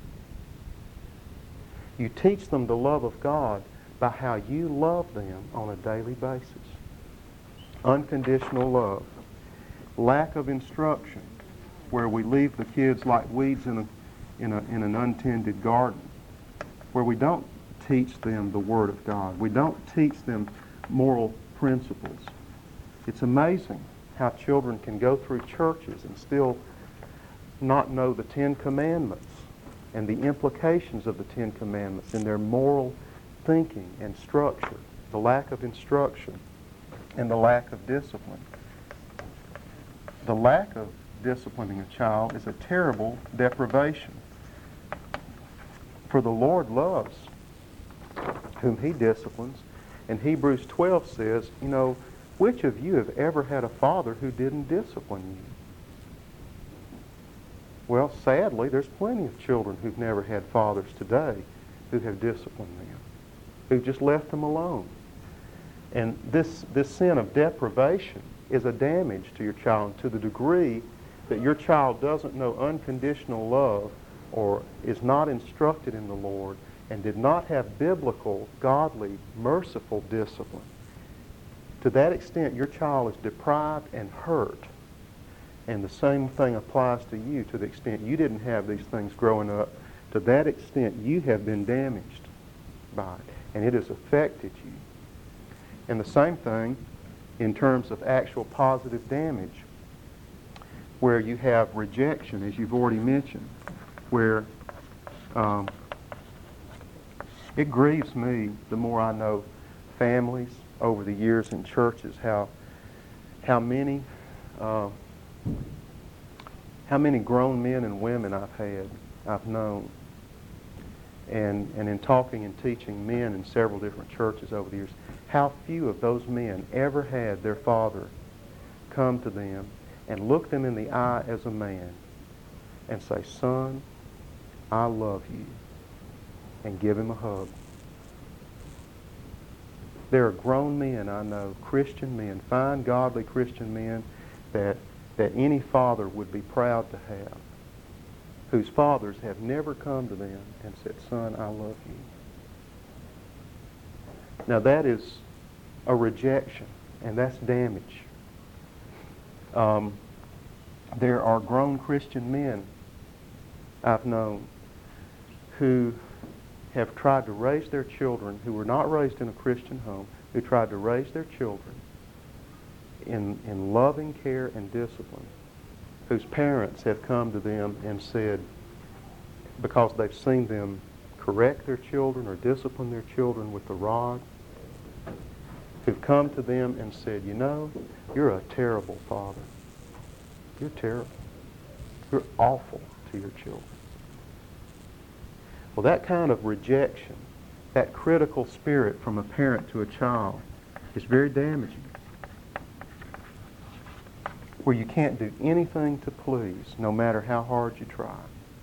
You teach them the love of God by how you love them on a daily basis. Unconditional love. Lack of instruction, where we leave the kids like weeds in, a, in, a, in an untended garden, where we don't teach them the Word of God. We don't teach them moral principles. It's amazing how children can go through churches and still not know the Ten Commandments and the implications of the Ten Commandments in their moral thinking and structure, the lack of instruction and the lack of discipline. The lack of disciplining a child is a terrible deprivation. For the Lord loves whom He disciplines. And Hebrews twelve says, you know, which of you have ever had a father who didn't discipline you? Well, sadly, there's plenty of children who've never had fathers today who have disciplined them, who've just left them alone. And this, this sin of deprivation is a damage to your child to the degree that your child doesn't know unconditional love or is not instructed in the Lord and did not have biblical, godly, merciful discipline. To that extent, your child is deprived and hurt. And the same thing applies to you to the extent you didn't have these things growing up. To that extent, you have been damaged by it, and it has affected you. And the same thing in terms of actual positive damage, where you have rejection, as you've already mentioned, where um, it grieves me the more I know families over the years in churches, how, how many... Uh, how many grown men and women I've had, I've known. And, and in talking and teaching men in several different churches over the years, how few of those men ever had their father come to them and look them in the eye as a man and say, son, I love you, and give him a hug. There are grown men I know, Christian men, fine, godly Christian men, that that any father would be proud to have, whose fathers have never come to them and said, son, I love you. Now that is a rejection, and that's damage. Um, there are grown Christian men I've known who have tried to raise their children, who were not raised in a Christian home, who tried to raise their children In, in loving care and discipline, whose parents have come to them and said, because they've seen them correct their children or discipline their children with the rod, who've come to them and said, you know, you're a terrible father. You're terrible. You're awful to your children. Well, that kind of rejection, that critical spirit from a parent to a child is very damaging, where you can't do anything to please, no matter how hard you try.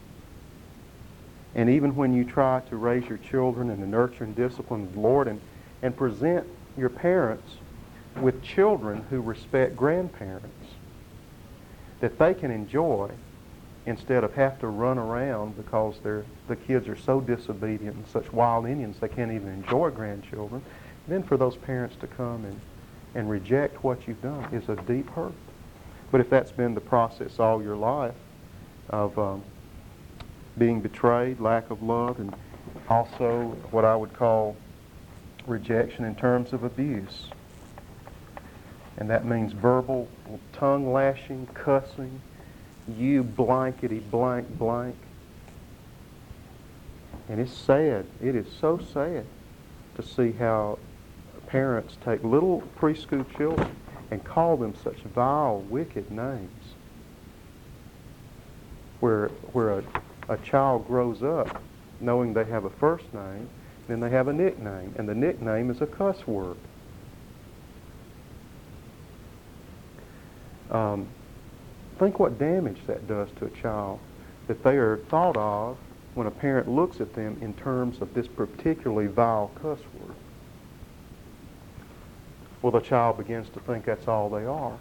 And even when you try to raise your children in the nurture and discipline of the Lord and, and present your parents with children who respect grandparents, that they can enjoy instead of have to run around because they're, the kids are so disobedient and such wild Indians they can't even enjoy grandchildren, then for those parents to come and, and reject what you've done is a deep hurt. But if that's been the process all your life of um, being betrayed, lack of love, and also what I would call rejection in terms of abuse, and that means verbal tongue lashing, cussing, you blankety blank blank. And it's sad. It is so sad to see how parents take little preschool children and call them such vile, wicked names, where, where a, a child grows up knowing they have a first name, then they have a nickname, and the nickname is a cuss word. Um, think what damage that does to a child, that they are thought of when a parent looks at them in terms of this particularly vile cuss word. Well, the child begins to think that's all they are.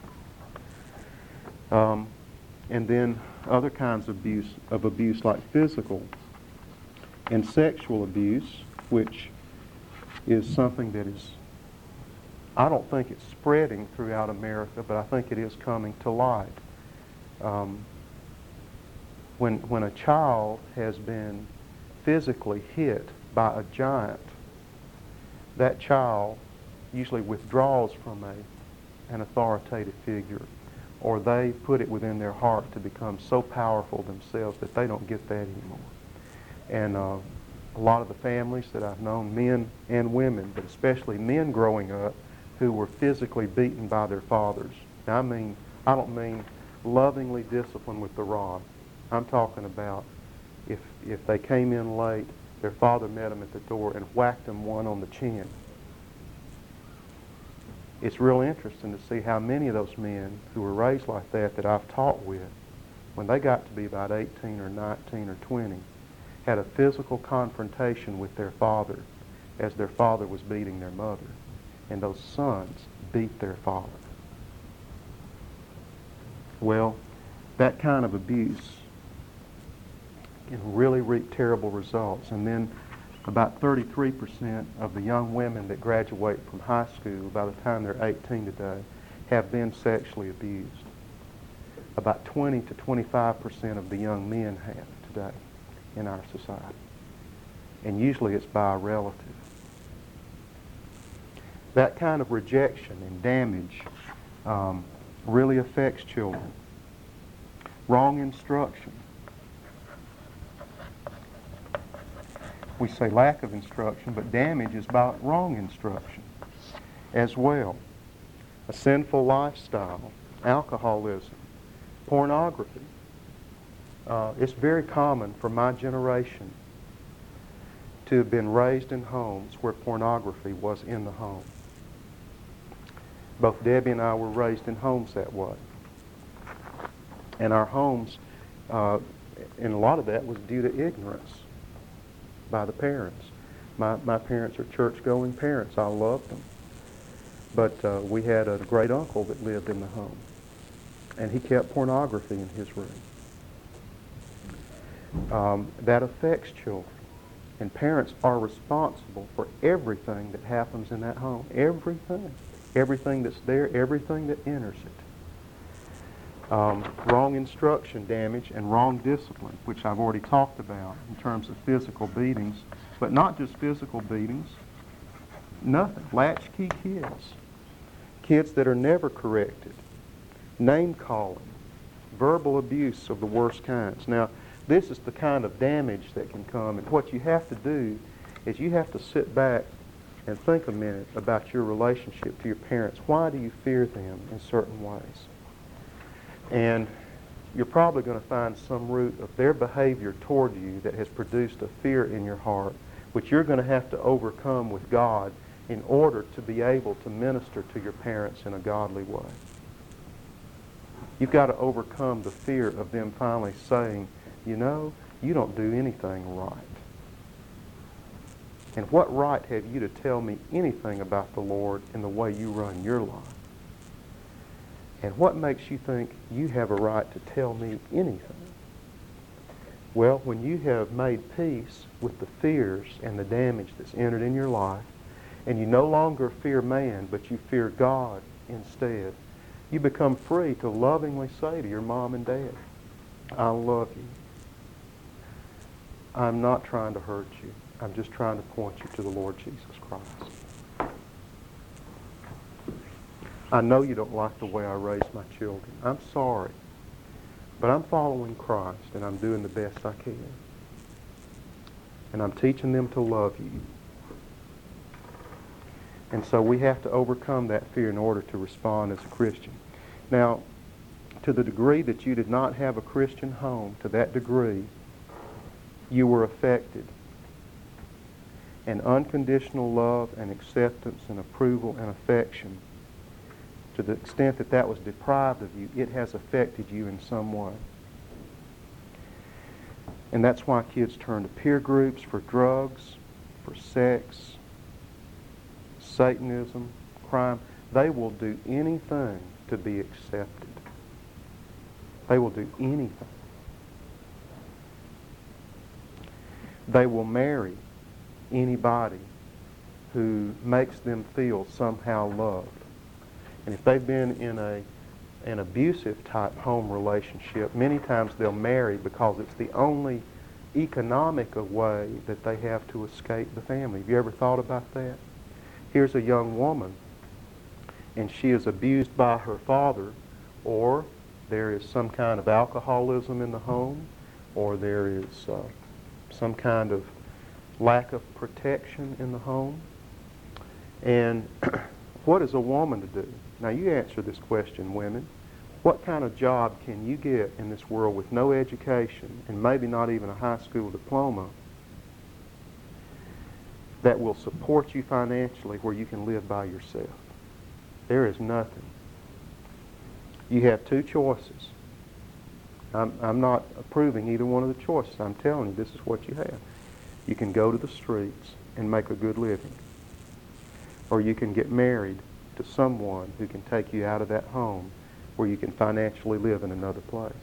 Um, and then other kinds of abuse, of abuse like physical and sexual abuse, which is something that is, I don't think it's spreading throughout America, but I think it is coming to light. Um, when, when a child has been physically hit by a giant, that child usually withdraws from a, an authoritative figure, or they put it within their heart to become so powerful themselves that they don't get that anymore. And uh, a lot of the families that I've known, men and women, but especially men growing up, who were physically beaten by their fathers. Now, I mean, I don't mean lovingly disciplined with the rod. I'm talking about if, if they came in late, their father met them at the door and whacked them one on the chin. It's real interesting to see how many of those men who were raised like that that I've taught with, when they got to be about eighteen or nineteen or twenty, had a physical confrontation with their father as their father was beating their mother. And those sons beat their father. Well, that kind of abuse can really reap terrible results. And then about thirty-three percent of the young women that graduate from high school by the time they're eighteen today have been sexually abused. About twenty to twenty-five percent of the young men have today in our society. And usually it's by a relative. That kind of rejection and damage um, really affects children. Wrong instruction. We say lack of instruction, but damage is by wrong instruction as well. A sinful lifestyle, alcoholism, pornography. Uh, it's very common for my generation to have been raised in homes where pornography was in the home. Both Debbie and I were raised in homes that way. And our homes, uh, and a lot of that was due to ignorance by the parents. My, my parents are church-going parents. I loved them. But uh, we had a great uncle that lived in the home. And he kept pornography in his room. Um, that affects children. And parents are responsible for everything that happens in that home. Everything. Everything that's there, everything that enters it. Um, wrong instruction damage and wrong discipline, which I've already talked about in terms of physical beatings, but not just physical beatings, nothing. Latchkey kids, kids that are never corrected, name calling, verbal abuse of the worst kinds. Now, this is the kind of damage that can come, and what you have to do is you have to sit back and think a minute about your relationship to your parents. Why do you fear them in certain ways? And you're probably going to find some root of their behavior toward you that has produced a fear in your heart, which you're going to have to overcome with God in order to be able to minister to your parents in a godly way. You've got to overcome the fear of them finally saying, you know, you don't do anything right. And what right have you to tell me anything about the Lord in the way you run your life? And what makes you think you have a right to tell me anything? Well, when you have made peace with the fears and the damage that's entered in your life, and you no longer fear man, but you fear God instead, you become free to lovingly say to your mom and dad, I love you. I'm not trying to hurt you. I'm just trying to point you to the Lord Jesus Christ. I know you don't like the way I raise my children. I'm sorry. But I'm following Christ, and I'm doing the best I can. And I'm teaching them to love you. And so we have to overcome that fear in order to respond as a Christian. Now, to the degree that you did not have a Christian home, to that degree, you were affected. And unconditional love and acceptance and approval and affection, to the extent that that was deprived of you, it has affected you in some way. And that's why kids turn to peer groups for drugs, for sex, Satanism, crime. They will do anything to be accepted. They will do anything. They will marry anybody who makes them feel somehow loved. And if they've been in a an abusive type home relationship, many times they'll marry because it's the only economic way that they have to escape the family. Have you ever thought about that? Here's a young woman, and she is abused by her father, or there is some kind of alcoholism in the home, or there is uh, some kind of lack of protection in the home. And what is a woman to do? Now you answer this question, women. What kind of job can you get in this world with no education and maybe not even a high school diploma that will support you financially where you can live by yourself? There is nothing. You have two choices. I'm, I'm not approving either one of the choices. I'm telling you, this is what you have. You can go to the streets and make a good living. Or you can get married to someone who can take you out of that home where you can financially live in another place.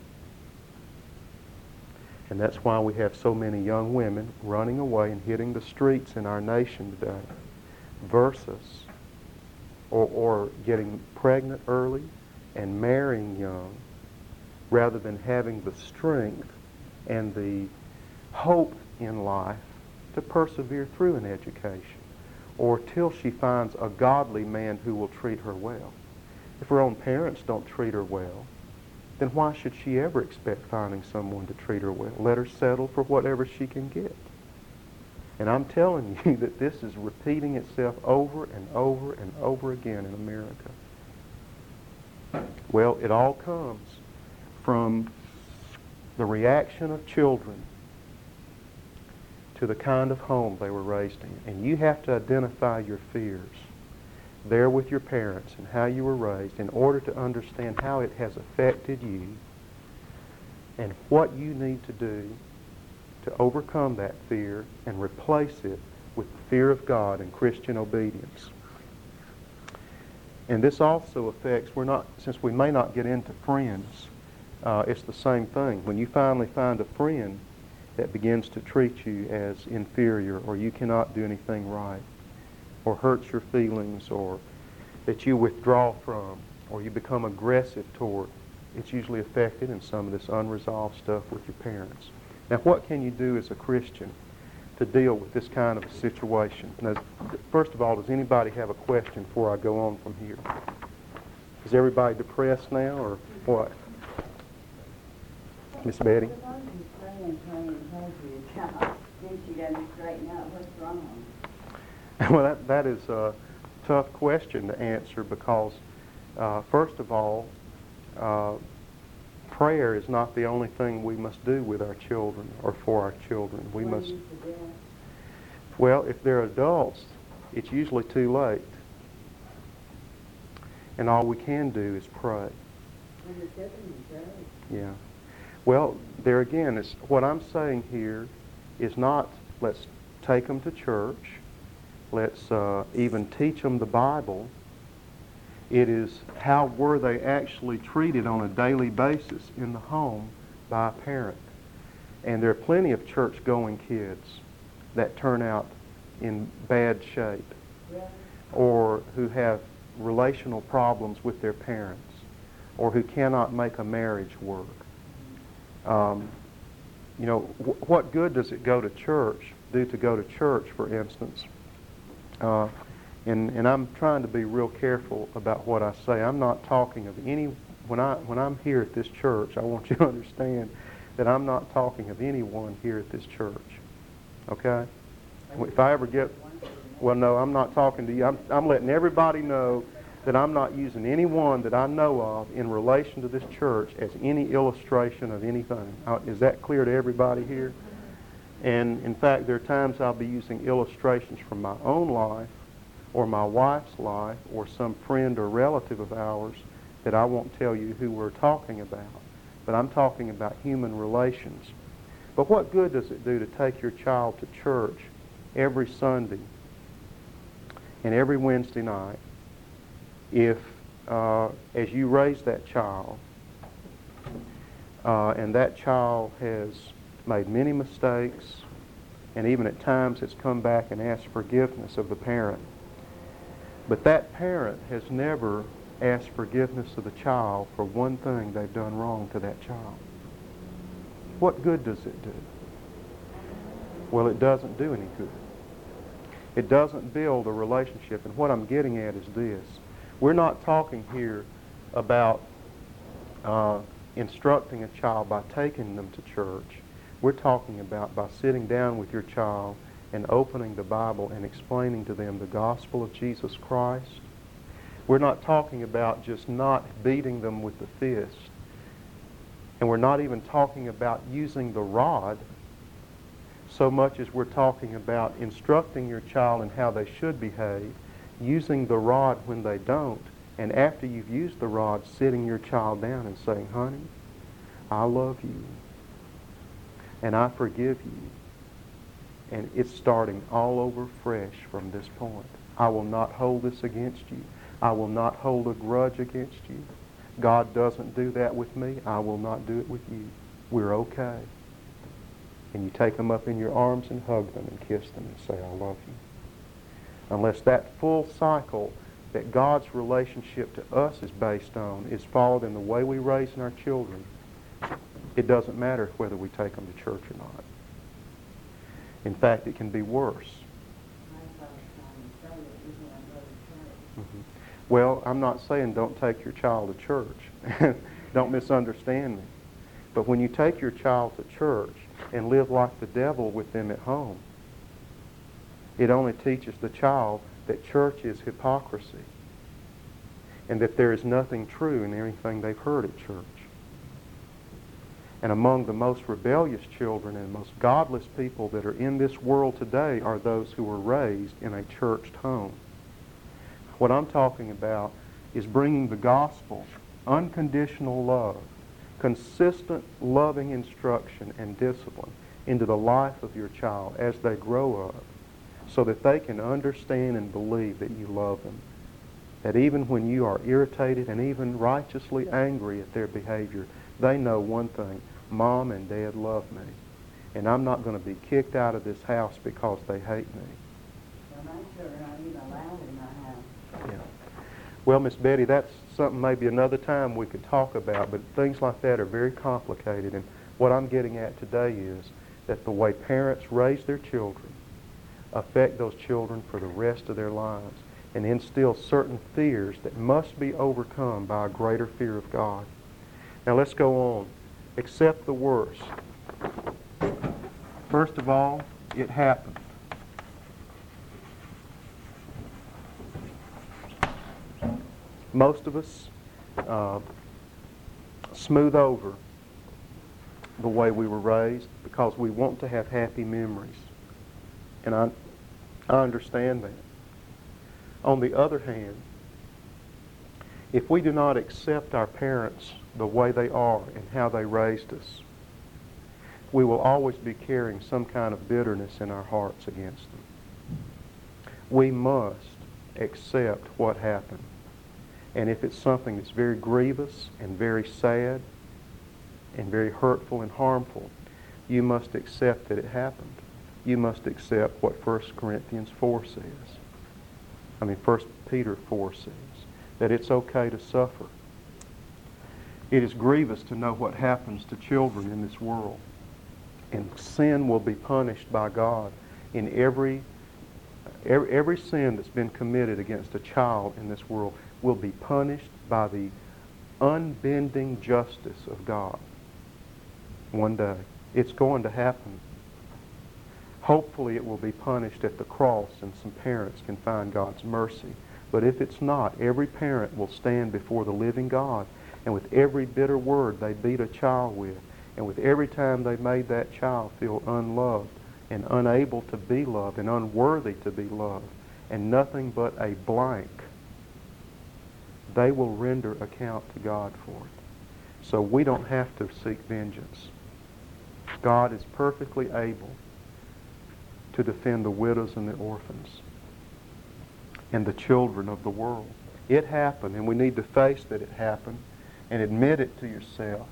And that's why we have so many young women running away and hitting the streets in our nation today versus or, or getting pregnant early and marrying young rather than having the strength and the hope in life to persevere through an education or till she finds a godly man who will treat her well. If her own parents don't treat her well, then why should she ever expect finding someone to treat her well? Let her settle for whatever she can get. And I'm telling you that this is repeating itself over and over and over again in America. Well, it all comes from the reaction of children to the kind of home they were raised in. And you have to identify your fears there with your parents and how you were raised in order to understand how it has affected you and what you need to do to overcome that fear and replace it with the fear of God and Christian obedience. And this also affects, we're not, since we may not get into friends, uh, it's the same thing. When you finally find a friend that begins to treat you as inferior or you cannot do anything right, or hurts your feelings, or that you withdraw from, or you become aggressive toward, it's usually affected in some of this unresolved stuff with your parents. Now, what can you do as a Christian to deal with this kind of a situation? Now, first of all, does anybody have a question before I go on from here? Is everybody depressed now, or what? Miss Betty? Well, that, that is a tough question to answer because, uh, first of all, uh, prayer is not the only thing we must do with our children or for our children. We must. Well, if they're adults, it's usually too late. And all we can do is pray. Yeah. Well, there again, is what I'm saying here is not let's take them to church. Let's uh, even teach them the Bible. It is how were they actually treated on a daily basis in the home by a parent. And there are plenty of church-going kids that turn out in bad shape or who have relational problems with their parents or who cannot make a marriage work. Um, you know, wh- what good does it go to church, do to go to church, for instance? Uh, and, and I'm trying to be real careful about what I say. I'm not talking of any, when, I, when I'm here at this church, I want you to understand that I'm not talking of anyone here at this church. Okay? If I ever get, well, no, I'm not talking to you. I'm, I'm letting everybody know that I'm not using anyone that I know of in relation to this church as any illustration of anything. Uh, is that clear to everybody here? And in fact, there are times I'll be using illustrations from my own life or my wife's life or some friend or relative of ours that I won't tell you who we're talking about. But I'm talking about human relations. But what good does it do to take your child to church every Sunday and every Wednesday night if, uh, as you raise that child, uh, and that child has made many mistakes, and even at times has come back and asked forgiveness of the parent, but that parent has never asked forgiveness of the child for one thing they've done wrong to that child? What good does it do? Well, it doesn't do any good. It doesn't build a relationship. And what I'm getting at is this. We're not talking here about uh, instructing a child by taking them to church. We're talking about by sitting down with your child and opening the Bible and explaining to them the gospel of Jesus Christ. We're not talking about just not beating them with the fist. And we're not even talking about using the rod so much as we're talking about instructing your child in how they should behave, using the rod when they don't, and after you've used the rod, sitting your child down and saying, honey, I love you, and I forgive you. And it's starting all over fresh from this point. I will not hold this against you. I will not hold a grudge against you. God doesn't do that with me. I will not do it with you. We're okay. And you take them up in your arms and hug them and kiss them and say, I love you. Unless that full cycle that God's relationship to us is based on is followed in the way we raise our children, it doesn't matter whether we take them to church or not. In fact, it can be worse. Mm-hmm. Well, I'm not saying don't take your child to church. Don't misunderstand me. But when you take your child to church and live like the devil with them at home, it only teaches the child that church is hypocrisy and that there is nothing true in anything they've heard at church. And among the most rebellious children and most godless people that are in this world today are those who were raised in a churched home. What I'm talking about is bringing the gospel, unconditional love, consistent loving instruction and discipline into the life of your child as they grow up so that they can understand and believe that you love them. That even when you are irritated and even righteously angry at their behavior, they know one thing, Mom and Dad love me. And I'm not going to be kicked out of this house because they hate me. Well, my children aren't even allowed in my house. Yeah. Well, Miss Betty, that's something maybe another time we could talk about, but things like that are very complicated. And what I'm getting at today is that the way parents raise their children affect those children for the rest of their lives and instill certain fears that must be overcome by a greater fear of God. Now let's go on. Accept the worst. First of all, it happened. Most of us uh, smooth over the way we were raised because we want to have happy memories. And I, I understand that. On the other hand, if we do not accept our parents the way they are and how they raised us, we will always be carrying some kind of bitterness in our hearts against them. We must accept what happened. And if it's something that's very grievous and very sad and very hurtful and harmful, you must accept that it happened. You must accept what First Corinthians four says. I mean, First Peter four says, that it's okay to suffer. It is grievous to know what happens to children in this world. And sin will be punished by God in every, every, every sin that's been committed against a child in this world will be punished by the unbending justice of God one day. It's going to happen. Hopefully it will be punished at the cross and some parents can find God's mercy. But if it's not, every parent will stand before the living God, and with every bitter word they beat a child with, and with every time they made that child feel unloved, and unable to be loved and unworthy to be loved and nothing but a blank, they will render account to God for it. So we don't have to seek vengeance. God is perfectly able to defend the widows and the orphans and the children of the world. It happened, and we need to face that it happened and admit it to yourself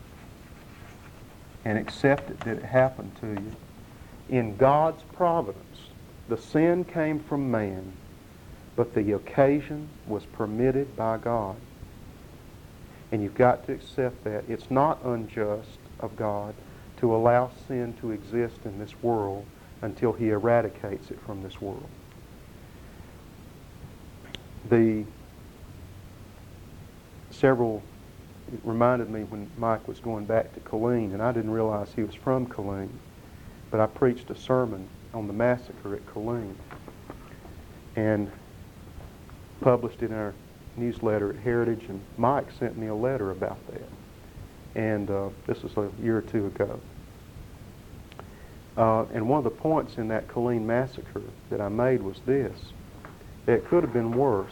and accept it that it happened to you. In God's providence, the sin came from man, but the occasion was permitted by God. And you've got to accept that. It's not unjust of God to allow sin to exist in this world until He eradicates it from this world. The several, it reminded me when Mike was going back to Killeen, and I didn't realize he was from Killeen, but I preached a sermon on the massacre at Killeen and published in our newsletter at Heritage, and Mike sent me a letter about that. And uh, this was a year or two ago. Uh, and one of the points in that Killeen massacre that I made was this: that it could have been worse.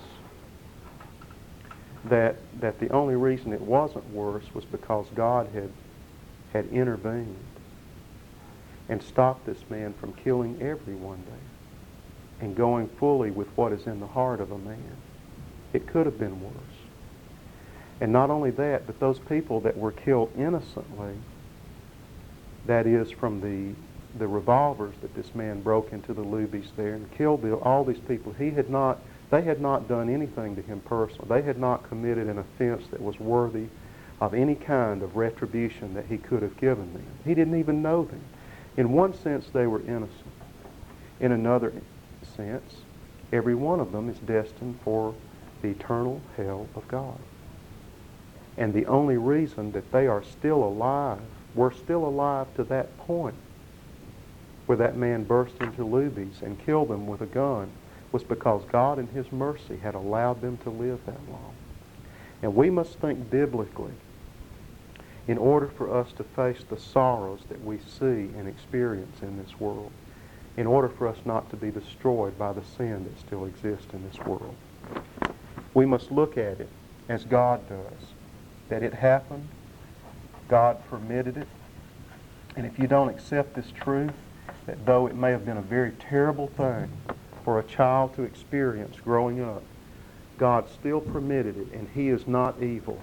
That that the only reason it wasn't worse was because God had had intervened and stopped this man from killing everyone there and going fully with what is in the heart of a man. It could have been worse. And not only that, but those people that were killed innocently, that is from the the revolvers that this man broke into the Lubies there and killed the, all these people. He had not, they had not done anything to him personally. They had not committed an offense that was worthy of any kind of retribution that he could have given them. He didn't even know them. In one sense, they were innocent. In another sense, every one of them is destined for the eternal hell of God. And the only reason that they are still alive, were still alive to that point, where that man burst into Lubies and killed them with a gun, was because God in His mercy had allowed them to live that long. And we must think biblically in order for us to face the sorrows that we see and experience in this world, in order for us not to be destroyed by the sin that still exists in this world. We must look at it as God does, that it happened, God permitted it, and if you don't accept this truth, that though it may have been a very terrible thing for a child to experience growing up, God still permitted it, and He is not evil.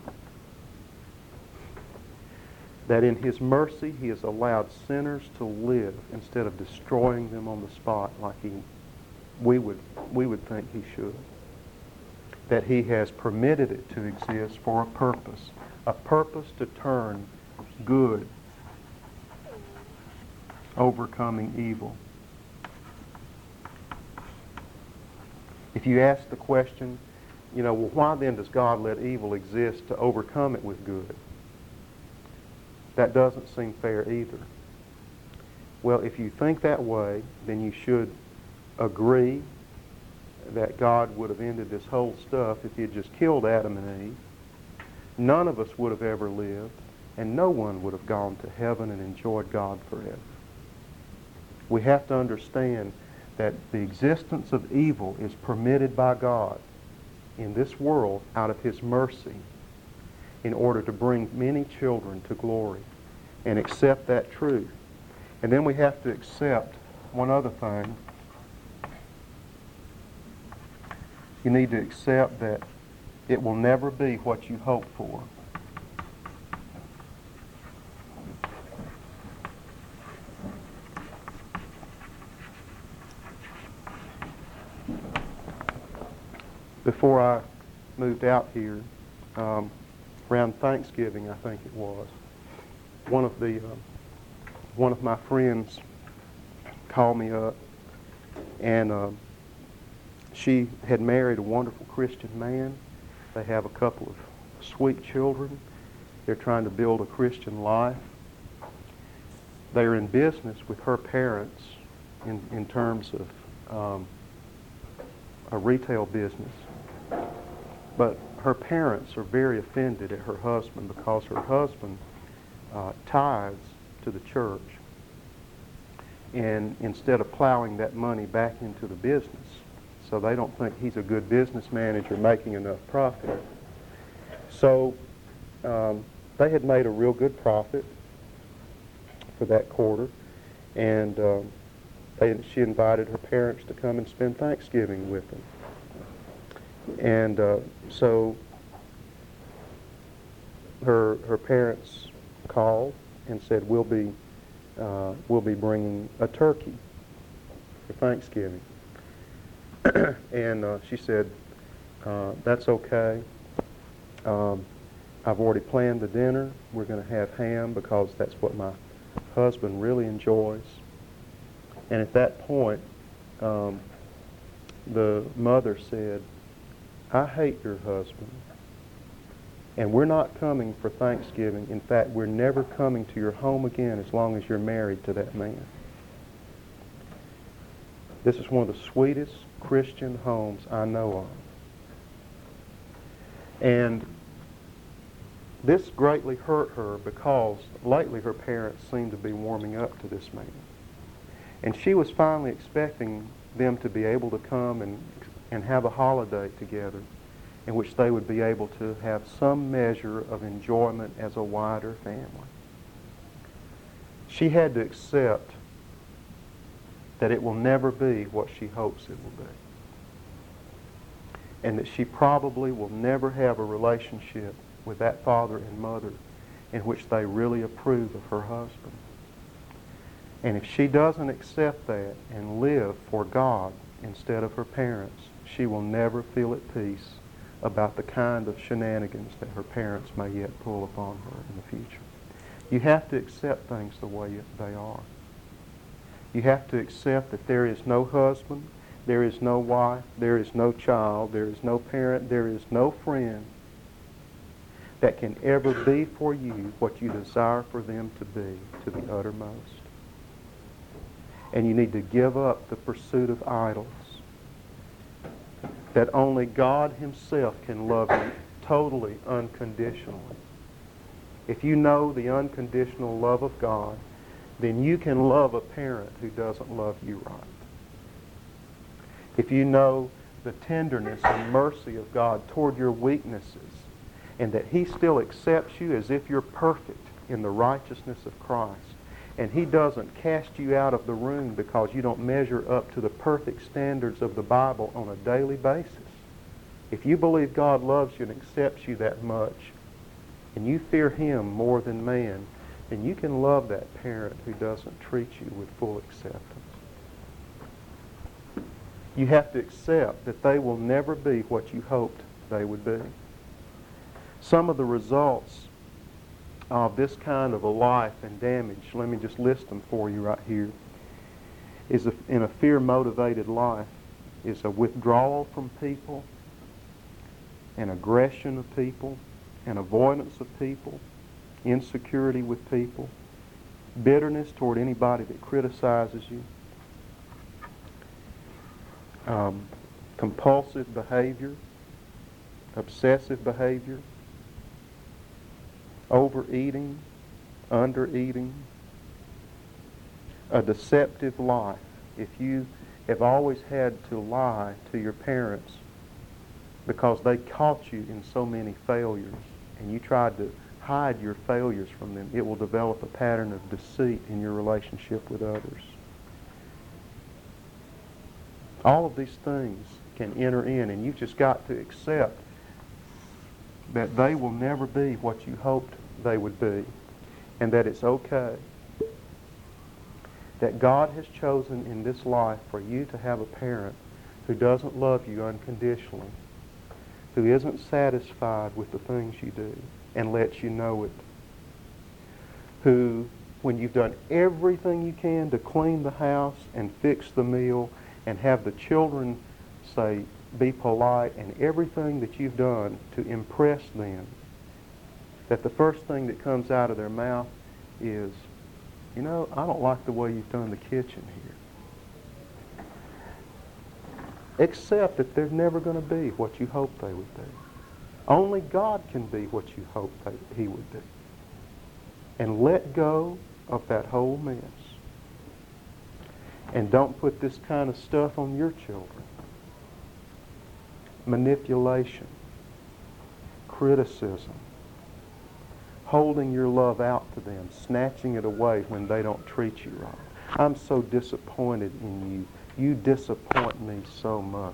That in His mercy He has allowed sinners to live instead of destroying them on the spot like he, we would, we would think He should. That He has permitted it to exist for a purpose, a purpose to turn good, overcoming evil. If you ask the question, you know, well, why then does God let evil exist to overcome it with good? That doesn't seem fair either. Well, if you think that way, then you should agree that God would have ended this whole stuff if He had just killed Adam and Eve. None of us would have ever lived, and no one would have gone to heaven and enjoyed God forever. We have to understand that the existence of evil is permitted by God in this world out of His mercy in order to bring many children to glory, and accept that truth. And then we have to accept one other thing. You need to accept that it will never be what you hope for. Before I moved out here, um, around Thanksgiving, I think it was, one of the uh, one of my friends called me up, and uh, she had married a wonderful Christian man. They have a couple of sweet children. They're trying to build a Christian life. They're in business with her parents in, in terms of um, a retail business. But her parents are very offended at her husband because her husband uh, tithes to the church. and instead of plowing that money back into the business. So they don't think he's a good business manager making enough profit. So um, they had made a real good profit for that quarter, and um, they, she invited her parents to come and spend Thanksgiving with them. And uh, so her her parents called and said, "We'll be uh, we'll be bringing a turkey for Thanksgiving." And uh, she said, uh, "That's okay. Um, I've already planned the dinner. We're going to have ham because that's what my husband really enjoys." And at that point, um, the mother said, "I hate your husband, and we're not coming for Thanksgiving. In fact, we're never coming to your home again as long as you're married to that man." This is one of the sweetest Christian homes I know of. And this greatly hurt her because lately her parents seemed to be warming up to this man. And she was finally expecting them to be able to come and, and have a holiday together in which they would be able to have some measure of enjoyment as a wider family. She had to accept that it will never be what she hopes it will be, and that she probably will never have a relationship with that father and mother in which they really approve of her husband. And if she doesn't accept that and live for God instead of her parents, she will never feel at peace about the kind of shenanigans that her parents may yet pull upon her in the future. You have to accept things the way they are. You have to accept that there is no husband, there is no wife, there is no child, there is no parent, there is no friend that can ever be for you what you desire for them to be to the uttermost. And you need to give up the pursuit of idols. That only God Himself can love you totally unconditionally. If you know the unconditional love of God, then you can love a parent who doesn't love you right. If you know the tenderness and mercy of God toward your weaknesses, and that He still accepts you as if you're perfect in the righteousness of Christ, and He doesn't cast you out of the room because you don't measure up to the perfect standards of the Bible on a daily basis. If you believe God loves you and accepts you that much, and you fear Him more than man, then you can love that parent who doesn't treat you with full acceptance. You have to accept that they will never be what you hoped they would be. Some of the results of this kind of a life and damage, let me just list them for you right here, is a, in a fear-motivated life, is a withdrawal from people, an aggression of people, an avoidance of people, insecurity with people, bitterness toward anybody that criticizes you, um, compulsive behavior, obsessive behavior, overeating, undereating, a deceptive life. If you have always had to lie to your parents because they caught you in so many failures and you tried to hide your failures from them, it will develop a pattern of deceit in your relationship with others. All of these things can enter in, and you've just got to accept that they will never be what you hoped they would be, and that it's okay. That God has chosen in this life for you to have a parent who doesn't love you unconditionally, who isn't satisfied with the things you do and lets you know it, who, when you've done everything you can to clean the house and fix the meal and have the children say, be polite, and everything that you've done to impress them, that the first thing that comes out of their mouth is, you know, I don't like the way you've done the kitchen here. Accept that they're never going to be what you hope they would be. Only God can be what you hope they, He would be. And let go of that whole mess. And don't put this kind of stuff on your children. Manipulation, criticism, holding your love out to them, snatching it away when they don't treat you right. I'm so disappointed in you. You disappoint me so much.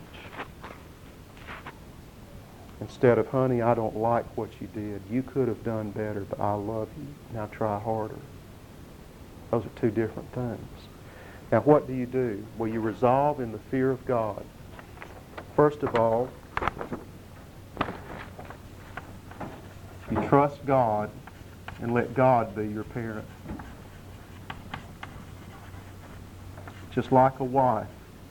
Instead of, honey, I don't like what you did. You could have done better, but I love you. Now try harder. Those are two different things. Now what do you do? Well, you resolve in the fear of God. First of all, you trust God and let God be your parent. Just like a wife.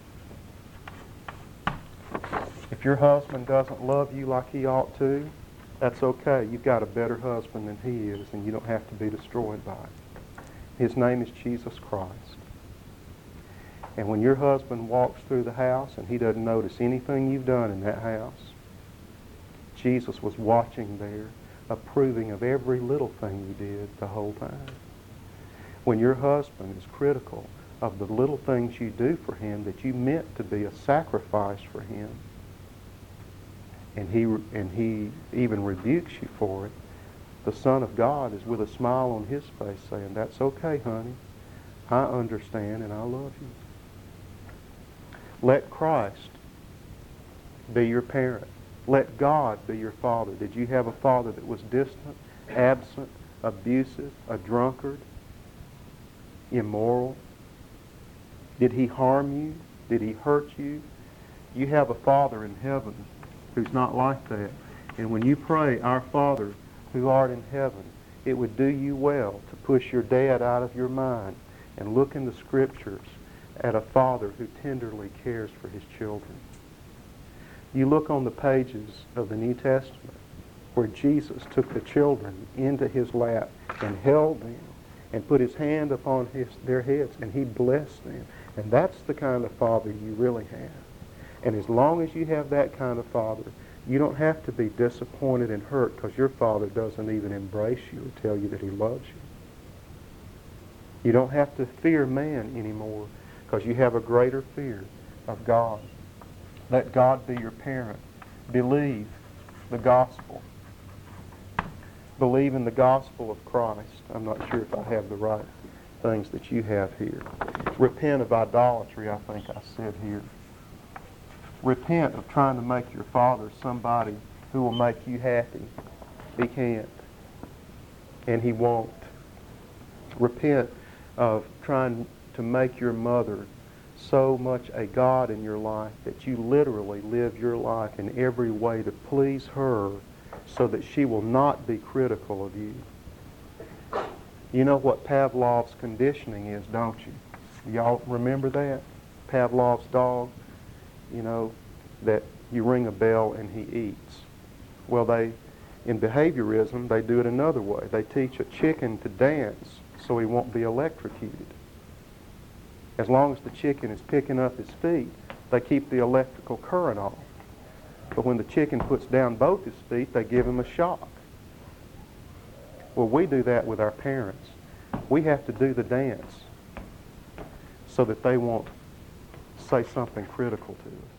If your husband doesn't love you like he ought to, that's okay. You've got a better husband than he is, and you don't have to be destroyed by it. His name is Jesus Christ. And when your husband walks through the house and he doesn't notice anything you've done in that house, Jesus was watching there, approving of every little thing you did the whole time. When your husband is critical of the little things you do for him that you meant to be a sacrifice for him, and he and he even rebukes you for it, the Son of God is with a smile on his face saying, that's okay, honey. I understand and I love you. Let Christ be your parent. Let God be your father. Did you have a father that was distant, absent, abusive, a drunkard, immoral? Did he harm you? Did he hurt you? You have a Father in heaven who's not like that. And when you pray, Our Father who art in heaven, it would do you well to push your dad out of your mind and look in the Scriptures at a father who tenderly cares for his children. You look on the pages of the New Testament where Jesus took the children into his lap and held them and put his hand upon his, their heads, and he blessed them. And that's the kind of father you really have. And as long as you have that kind of father, you don't have to be disappointed and hurt because your father doesn't even embrace you or tell you that he loves you. You don't have to fear man anymore because you have a greater fear of God. Let God be your parent. Believe the gospel. Believe in the gospel of Christ. I'm not sure if I have the right things that you have here. Repent of idolatry, I think I said here. Repent of trying to make your father somebody who will make you happy. He can't. And he won't. Repent of trying to make your mother so much a God in your life that you literally live your life in every way to please her so that she will not be critical of you. You know what Pavlov's conditioning is, don't you? Y'all remember that? Pavlov's dog, you know, that you ring a bell and he eats. Well, they, in behaviorism, they do it another way. They teach a chicken to dance so he won't be electrocuted. As long as the chicken is picking up his feet, they keep the electrical current off. But when the chicken puts down both his feet, they give him a shock. Well, we do that with our parents. We have to do the dance so that they won't say something critical to us.